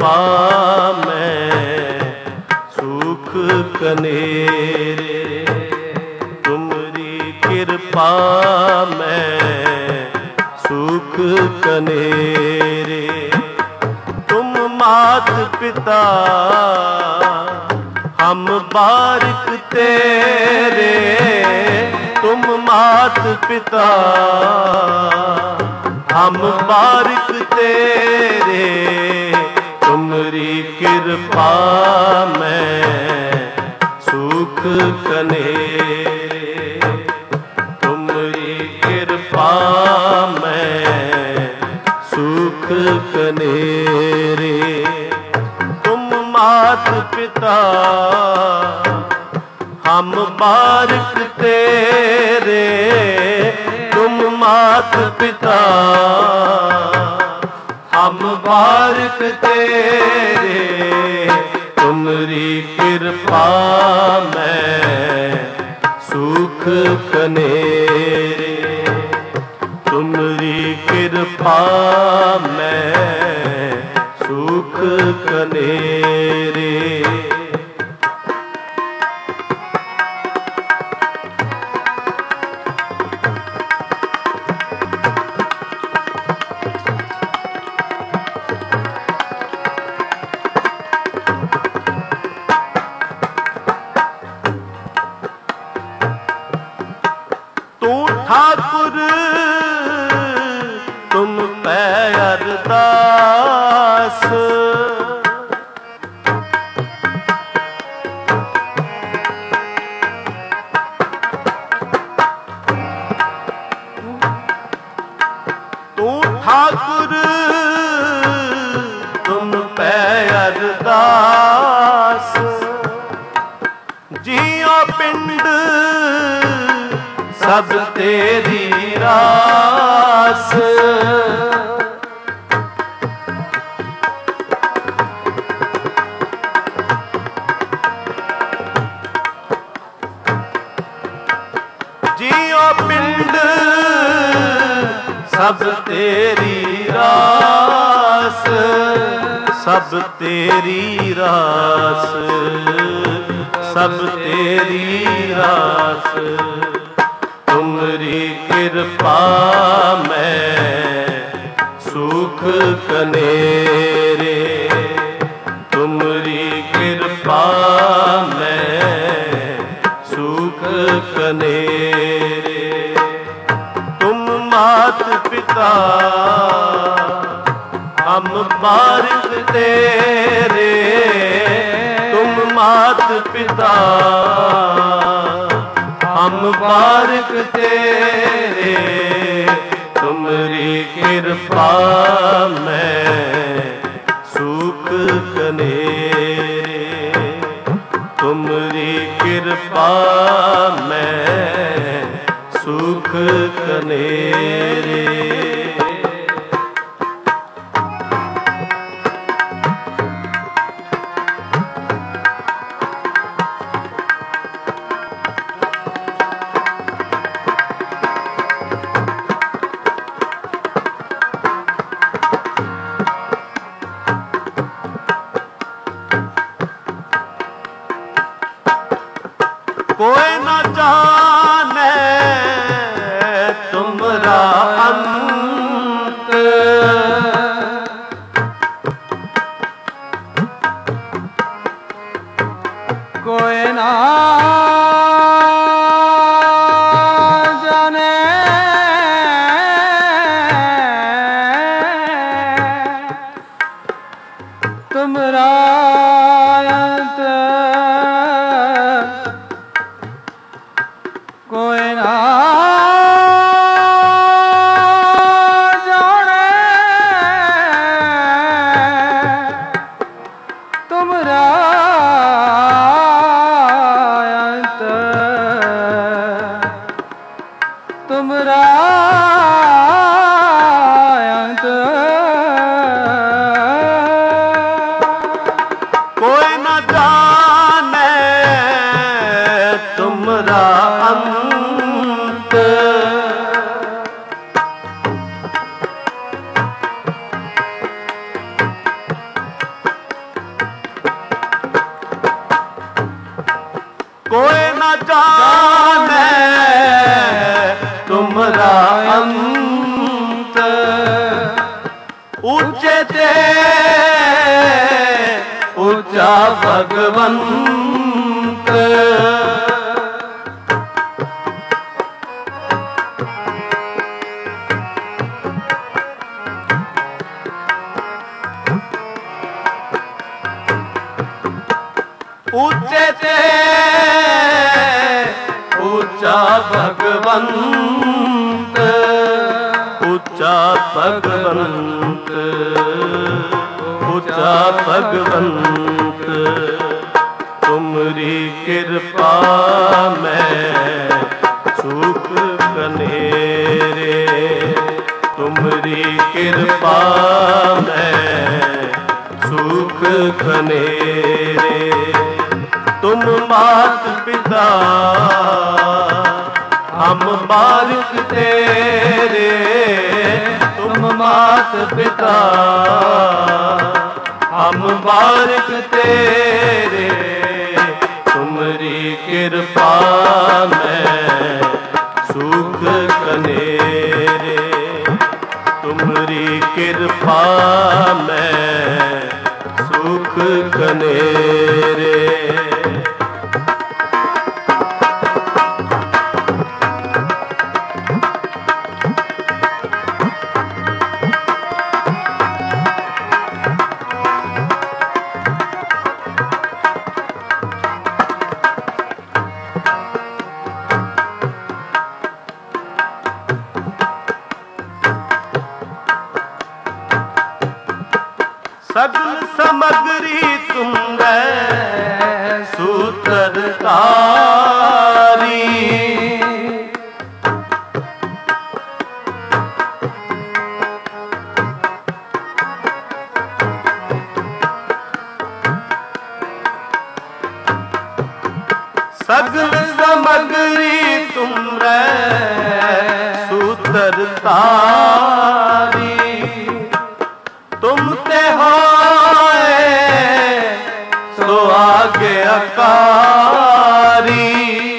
कृपा में सुख कनेरे। तुमरी कृपा में सुख कनेरे। तुम मात पिता हम बारिक तेरे। तुम मात पिता हम बारिक तेरे। तुमरी कृपा में सुख कनेरे। तुमरी कृपा में सुख कनेरे। तुम मात पिता हम बारिक तेरे। तुम मात पिता हम बारिक तेरे। तुमरी कृपा में सुख कनेरे। तुमरी कृपा में सुख कनेरे। ठाकुर तुम पे अरदास। तू ठाकुर तुम पे अरदास। जियो पिंड सब तेरी रास। जियो पिंड सब तेरी रास। सब तेरी रास। सब तेरी रास। तुमरी कृपा में सुख कनेरे। तुमरी कृपा में सुख कनेरे। तुम मात पिता हम बारिक तेरे। तुम मात पिता हम बारिक तेरे। तुमरी कृपा में सुख कनेरे। तुमरी कृपा में सुख कनेरे। कोई न जाने तुमरा अंत। कोई ना जाने तुमरा अंत। कोई ना जाने तुमरा अंत। तुमरा अंत। कोई न जाने तुमरा अंत। तुमरा अंत ऊंचे ते ऊंचा भगवंत ऊंचे ते ऊंचा भगवंत ऊंचा भगवंत ऊंचा भगवंत तुमरी कृपा में सुख कनेरे तुमरी कृपा में सुख कनेरे तुम मात पिता हम बारिश तेरे तुम मात पिता हम बारिश तेरे तुमरी कृपा में सुख कनेरे तुमरी कृपा में सुख कनेरे सगल समग्री तुम सूत्रधारी सगल समग्री तुम सूत्रधारी तुम ते होए सो आगे अकारी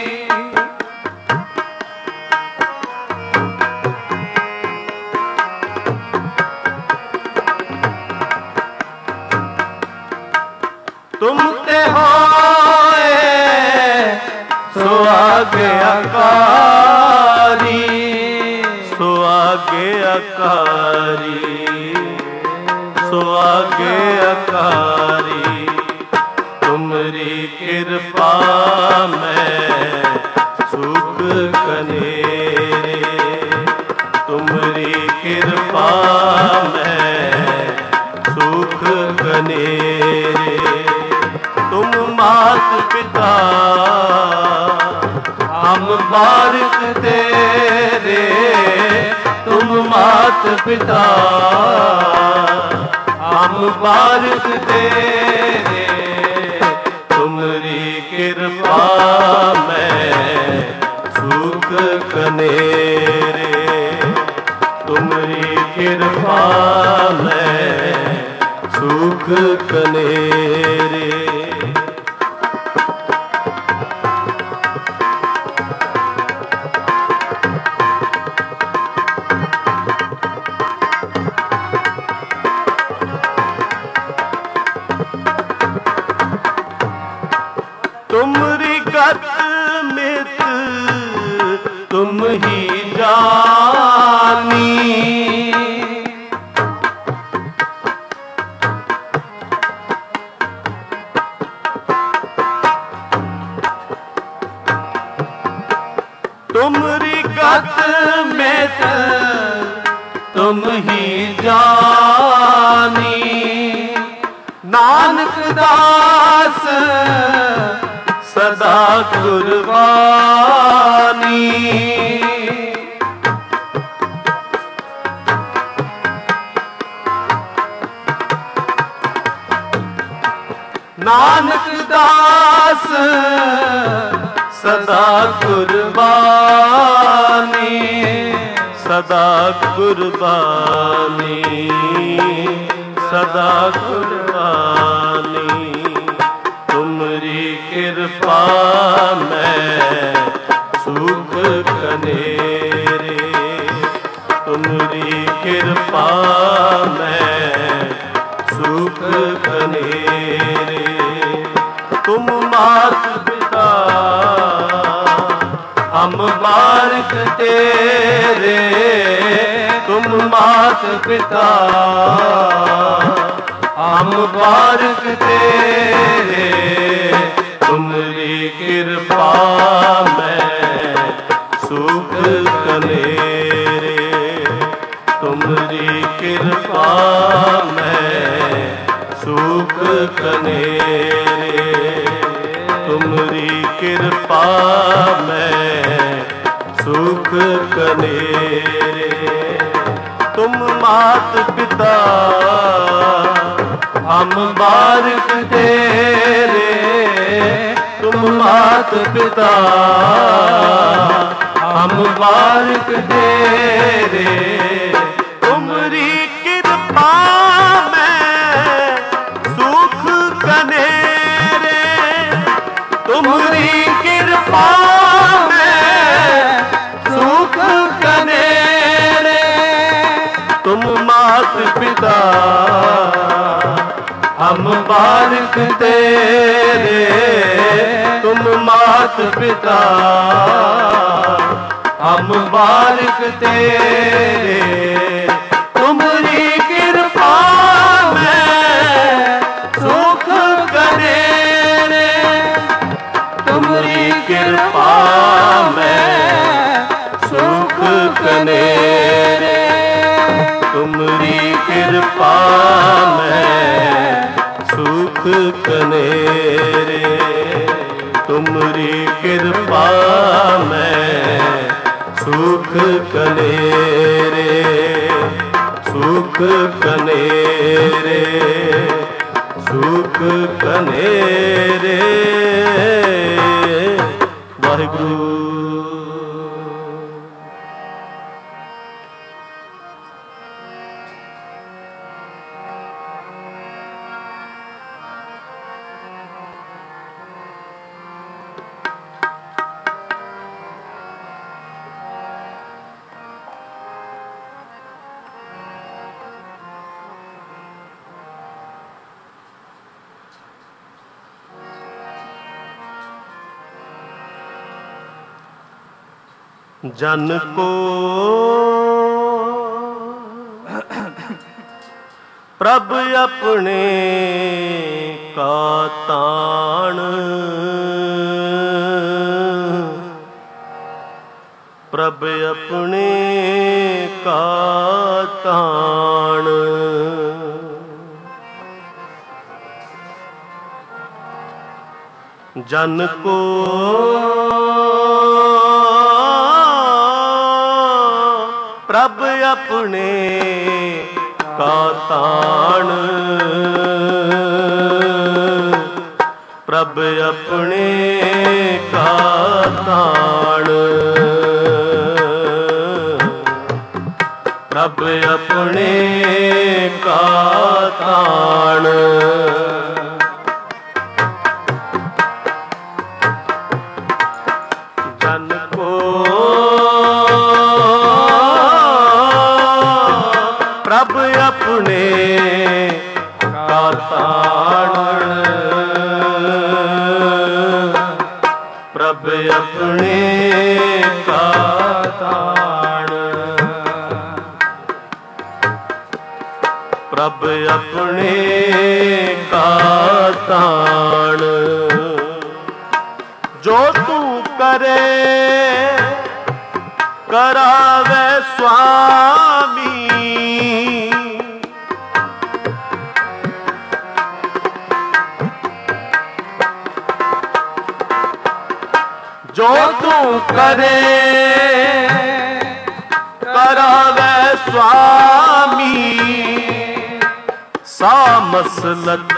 तुम ते होए सो आगे अकारी सो आगे अकारी सो आगे अकारी तुमरी कृपा में सुख कनेरे तुमरी कृपा में सुख कनेरे तुम मात पिता हम बारिश तेरे तुम मात पिता हम बारिश तेरे तुमरी कृपा में सुख कनेरे तुमरी कृपा में सुख कनेरे तुमरी गत मित तुम ही जानी तुमरी गत मित तुम ही जानी नानक दास सदा कुर्बानी नानक दास सदा कुर्बानी सदा कुर्बानी सदा कुर्बानी तुमरी कृपा में हम बारिक तेरे, तुम मात पिता। हम बारिक तेरे, तुमरी कृपा में सुख कनेरे। तुमरी कृपा में सुख कनेरे। तुमरी कृपा में सुख कनेरे। तुम मात पिता, हम बारिक तेरे, तुम मात पिता। हम बारिक तेरे, तुमरी कृपा में सुख कनेरे। तुमरी कृपा में सुख कनेरे। तुम मात पिता, हम बारिक तेरे, तुम मात पिता। हम बारिक तेरे, तुमरी कृपा में सुख कनेरे। तुमरी कृपा में सुख कनेरे। तुमरी कृपा में सुख कनेरे। तुमरी कृपा में सुख कनेरे। सुख कनेरे, सुख कनेरे। वाहिगुरु। जन को प्रभ अपने का ताण। प्रभ अपने का ताण। जन को प्रभ अपने का ताण। प्रभ अपने का ताण। प्रभ अपने का ताण। जन को प्रभ अपने का ताण। प्रभ अपने का ताण। प्रभ अपने का ताण। जो तू करे करावे स्वामी। जो तू करे करावे स्वामी। सा मसलक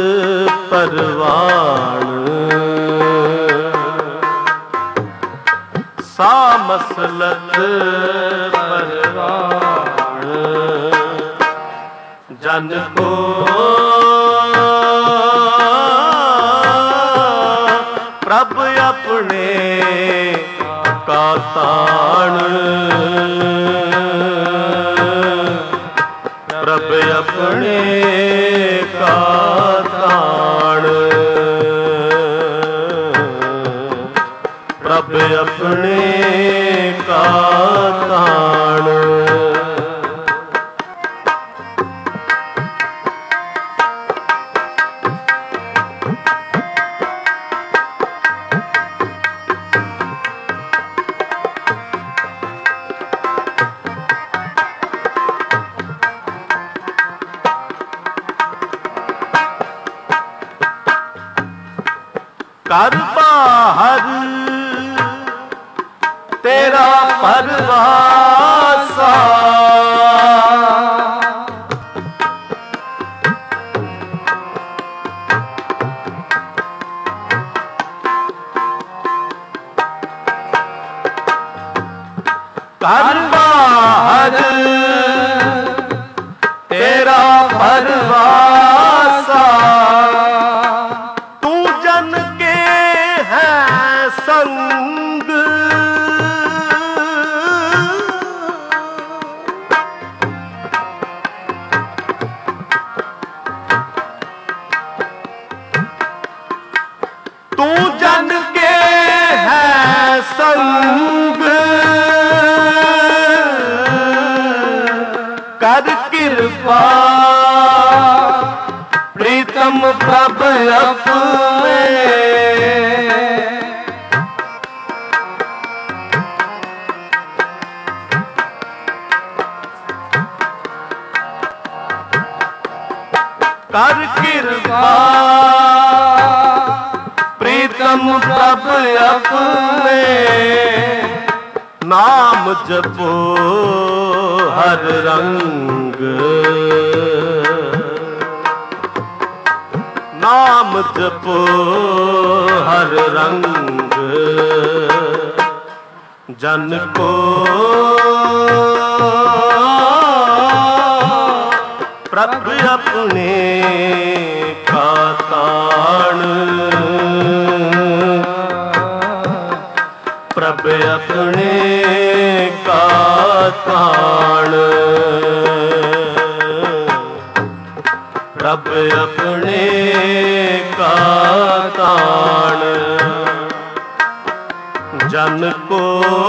परवान। सा मसलक परवान। जन को प्रभ अपने का ताण। प्रभ अपने का ताण। प्रभ अपने का ताण। कर बाहर तेरा परवासा, कर बाहर तेरा परवासा, तू जन के है संग, तू जन के है संग, कर कृपा प्रीतम प्रभ अपने, कर कृपा प्रीतम प्रभ अपने, नाम जपो हर रंग, नाम जपो हर रंग, जन को प्रभु अपने का ताण, प्रभु अपने का ताण, प्रभु अपने का ताण, जन को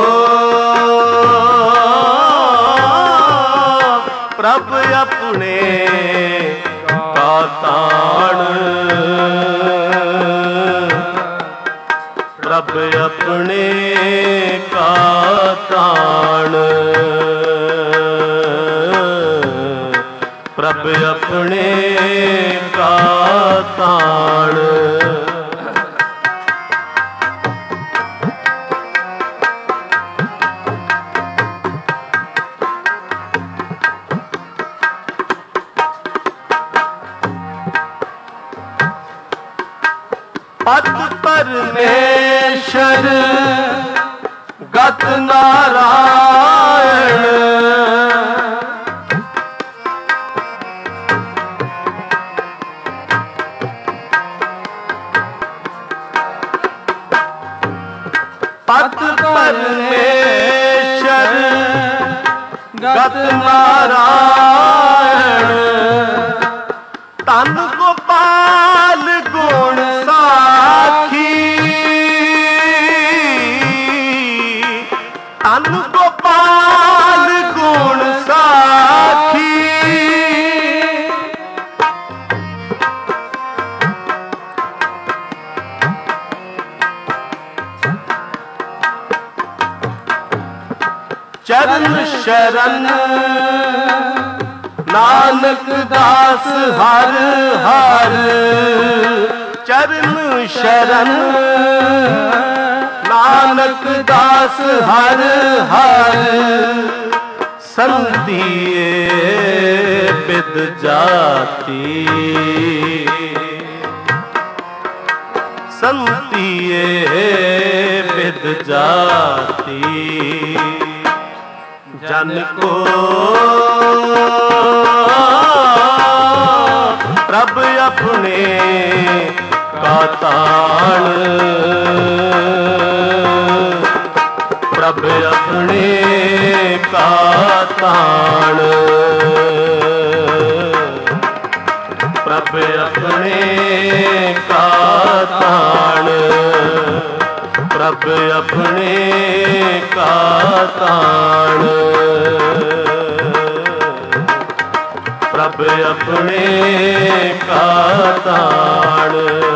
प्रभु अपने का ताण, प्रभु अपने का ताण, प्रभु अपने का ताण। पद परमेश्वर गत नारायण, पद परमेश्वर गत नारायण, तन गोपाल गुण साखी, तन गोपाल गुण साखी, चरण शरण नानक दास हर हर, चरण शरण नानक दास हर हर, संधिए बिद जाती, संधिए बिद जाती, जन को प्रभु अपने का ताण, प्रभु अपने का ताण, प्रभु अपने का ताण, प्रभ अपने का ताण, प्रभ अपने का ताण,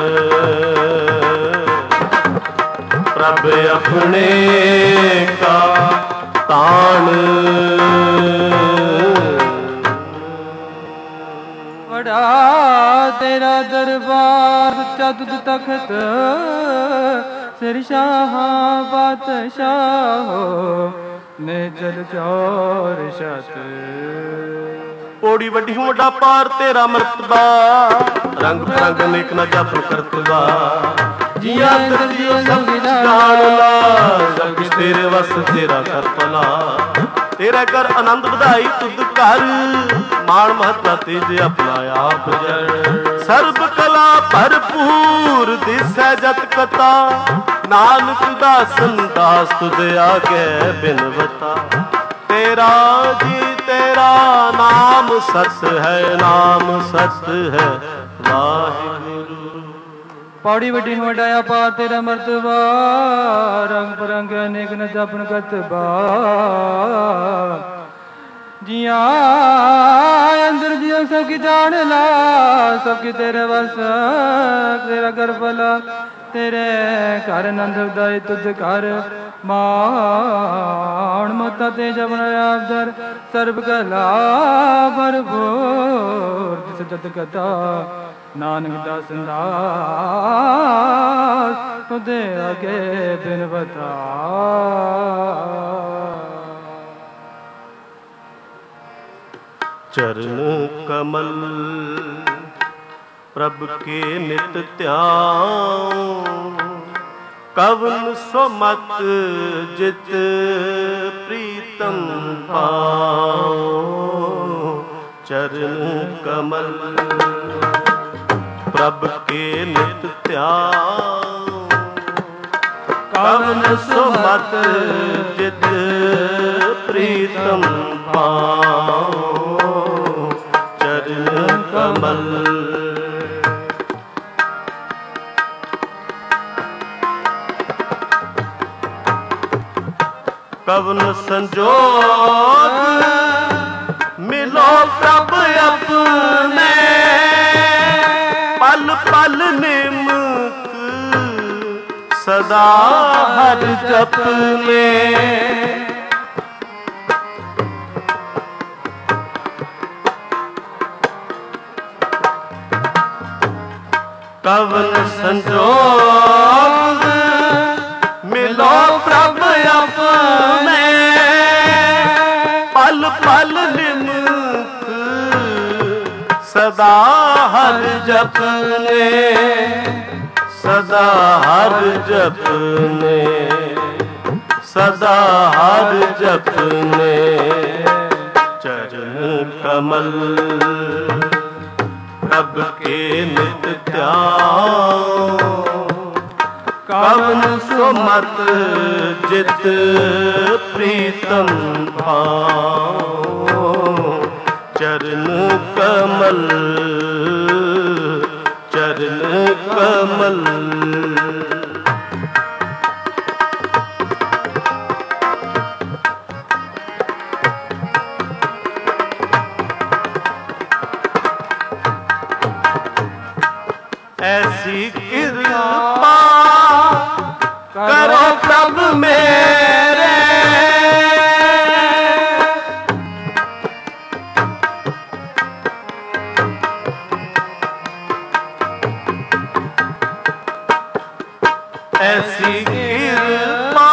प्रभ अपने का ताण। बड़ा तेरा दरबार चतुर्थ तखत, सिर शाह बादशाह ने जल चौर शत। पौड़ी वड्डी वड्डा पार तेरा मर्तबा, रंग बिरंग नेक न जापन करतबा। जिया दर्जियो सब जान ला, सब कुछ तेरे वस तेरा कर भला। तेरा कर आनंद ਵਧਾਈ तुद कर, मान महत्ता तेज अपना आप जड़। सर्ब कला भरपूर दिसै जत कथा, नानक दासन दास तुझ आगे बिनवता। तेरा जी तेरा नाम सत है, नाम सत है वाहिगुरु। पौड़ी वड्डी वड्डाया पार तेरा मर्तबा, रंग बिरंग अनेक न जपन कतबा। जिया अंदर जियो सबकी जान ला, सबकी तेरे वस तेरा कर भला। तेरे घर नंद उदाई तुझ घर, मान मता ते जपन आप दर। सर्ब कला भरपूर दिस जत कथा, नानक दास दास तुझे आगे बिनवता। चरण कमल प्रभ के नित ध्यान, कवन सुमत जित प्रीतम पाओ। चरण कमल प्रभ के नित ध्यान, कवन सुमत जित प्रीतम पाओ। चरण कमल कवन संजोग मिलो प्रभ अपने, पल पल निमक सदा हर जपने। कवन संजोग मिलो प्रभ अपने, पल पल निमक सदा हर जपने। सदा हर जपने, सदा हर जपने। चरण कमल प्रभ के नित ध्यान, कवन सुमत जित प्रीतम भाओ। चरण कमल, चरण कमल। ऐसी कृपा करो प्रभ मेरे, ऐसी कृपा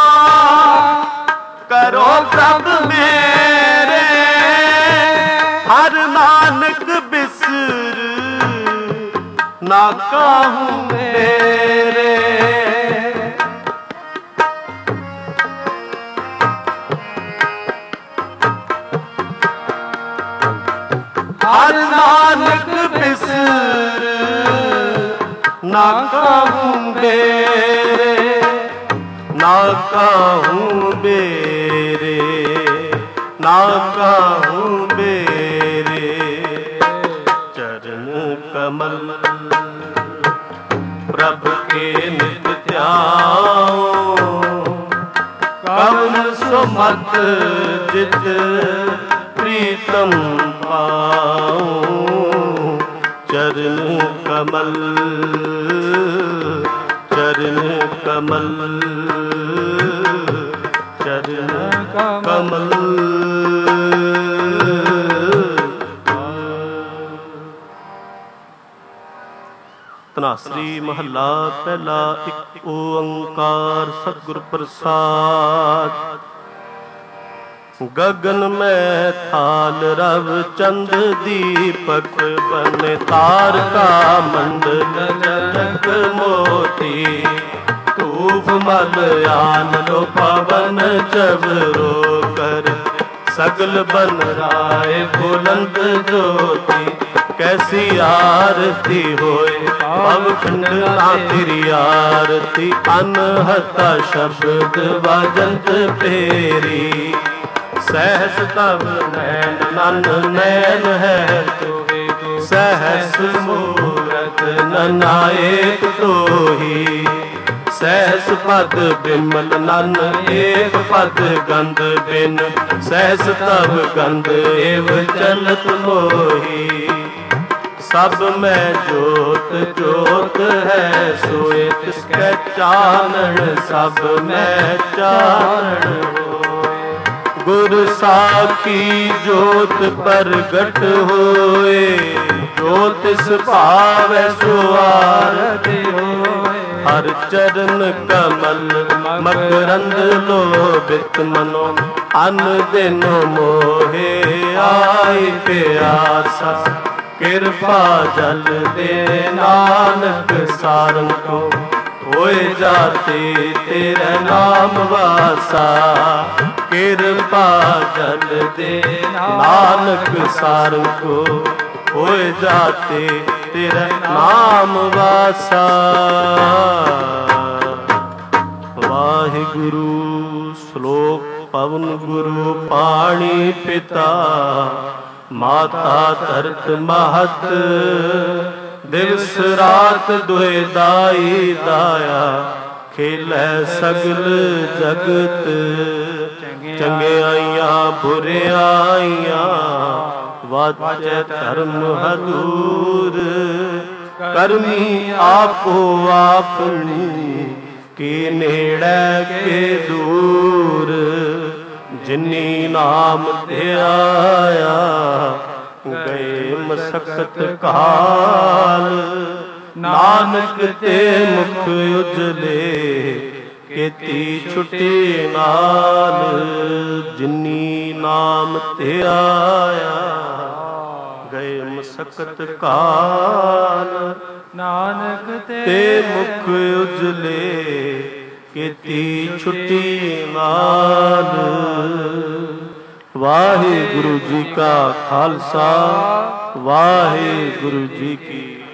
करो प्रभ मेरे। हर नानक बिसर ना काहूँ मेरे। हर नानक बिसर ना काहूँ मेरे, ना काहूँ मेरे, ना काहूँ मेरे। चरण कमल प्रभ के नित ध्यान, सो मत जित प्रीतम पाऊं चरण कमल चरण कमल चरण कमल। ਧਨਾਸਰੀ ਮਹੱਲਾ ਪਹਿਲਾ। ਇੱਕ ਓੰਕਾਰ ਸਤਿਗੁਰ ਪ੍ਰਸਾਦ। ਗगन में थाल रव चंद दीपक बने तारका मंडल जनक मोती धूप मल आन लो पवन चवरो कर सगल बन राय बुलंद ज्योति कैसी आरती होए भवखंड ना तेरी आरती अनहता शब्द वाजंत फेरी सहस तब नैन नन नैन है तो सहस मूरत ननाएक तो ही सहस पद बिमल नन एक पद गंध बिन सहस तब गंध एव चलत मोही सब में जोत जोत है सोए तिसके चानन सब में चानन गुर साखी जोत प्रगट होए ज्योतिष भाव सुआरत होए हर चरण कमल मकरंद लोभित मनो अन दिनो मोहे आई प्यासा कृपा जल दे नानक सारंग को होए जाते तेरा नाम वासा कृपा जल दे नानक सारंग को होए जाते तेरा नाम वासा। वाहिगुरु श्लोक पवन गुरु पाणी पिता माता धरत महत दिवस रात दुहे दाई दाया खेलै सगल जगत चंगियाइयां बुरियाइयां वाजै धर्म हजूर करमी आपो आपनी के नेड़े के दूर जिनी नाम ध्याया गए मसकत काल नानक ते मुख उजले केती छुटी नाल जिनी नाम ते आया गए मसकत काल नानक ते मुख उजले केती छुटी नाल। वाहिगुरु जी का खालसा वाहिगुरु जी की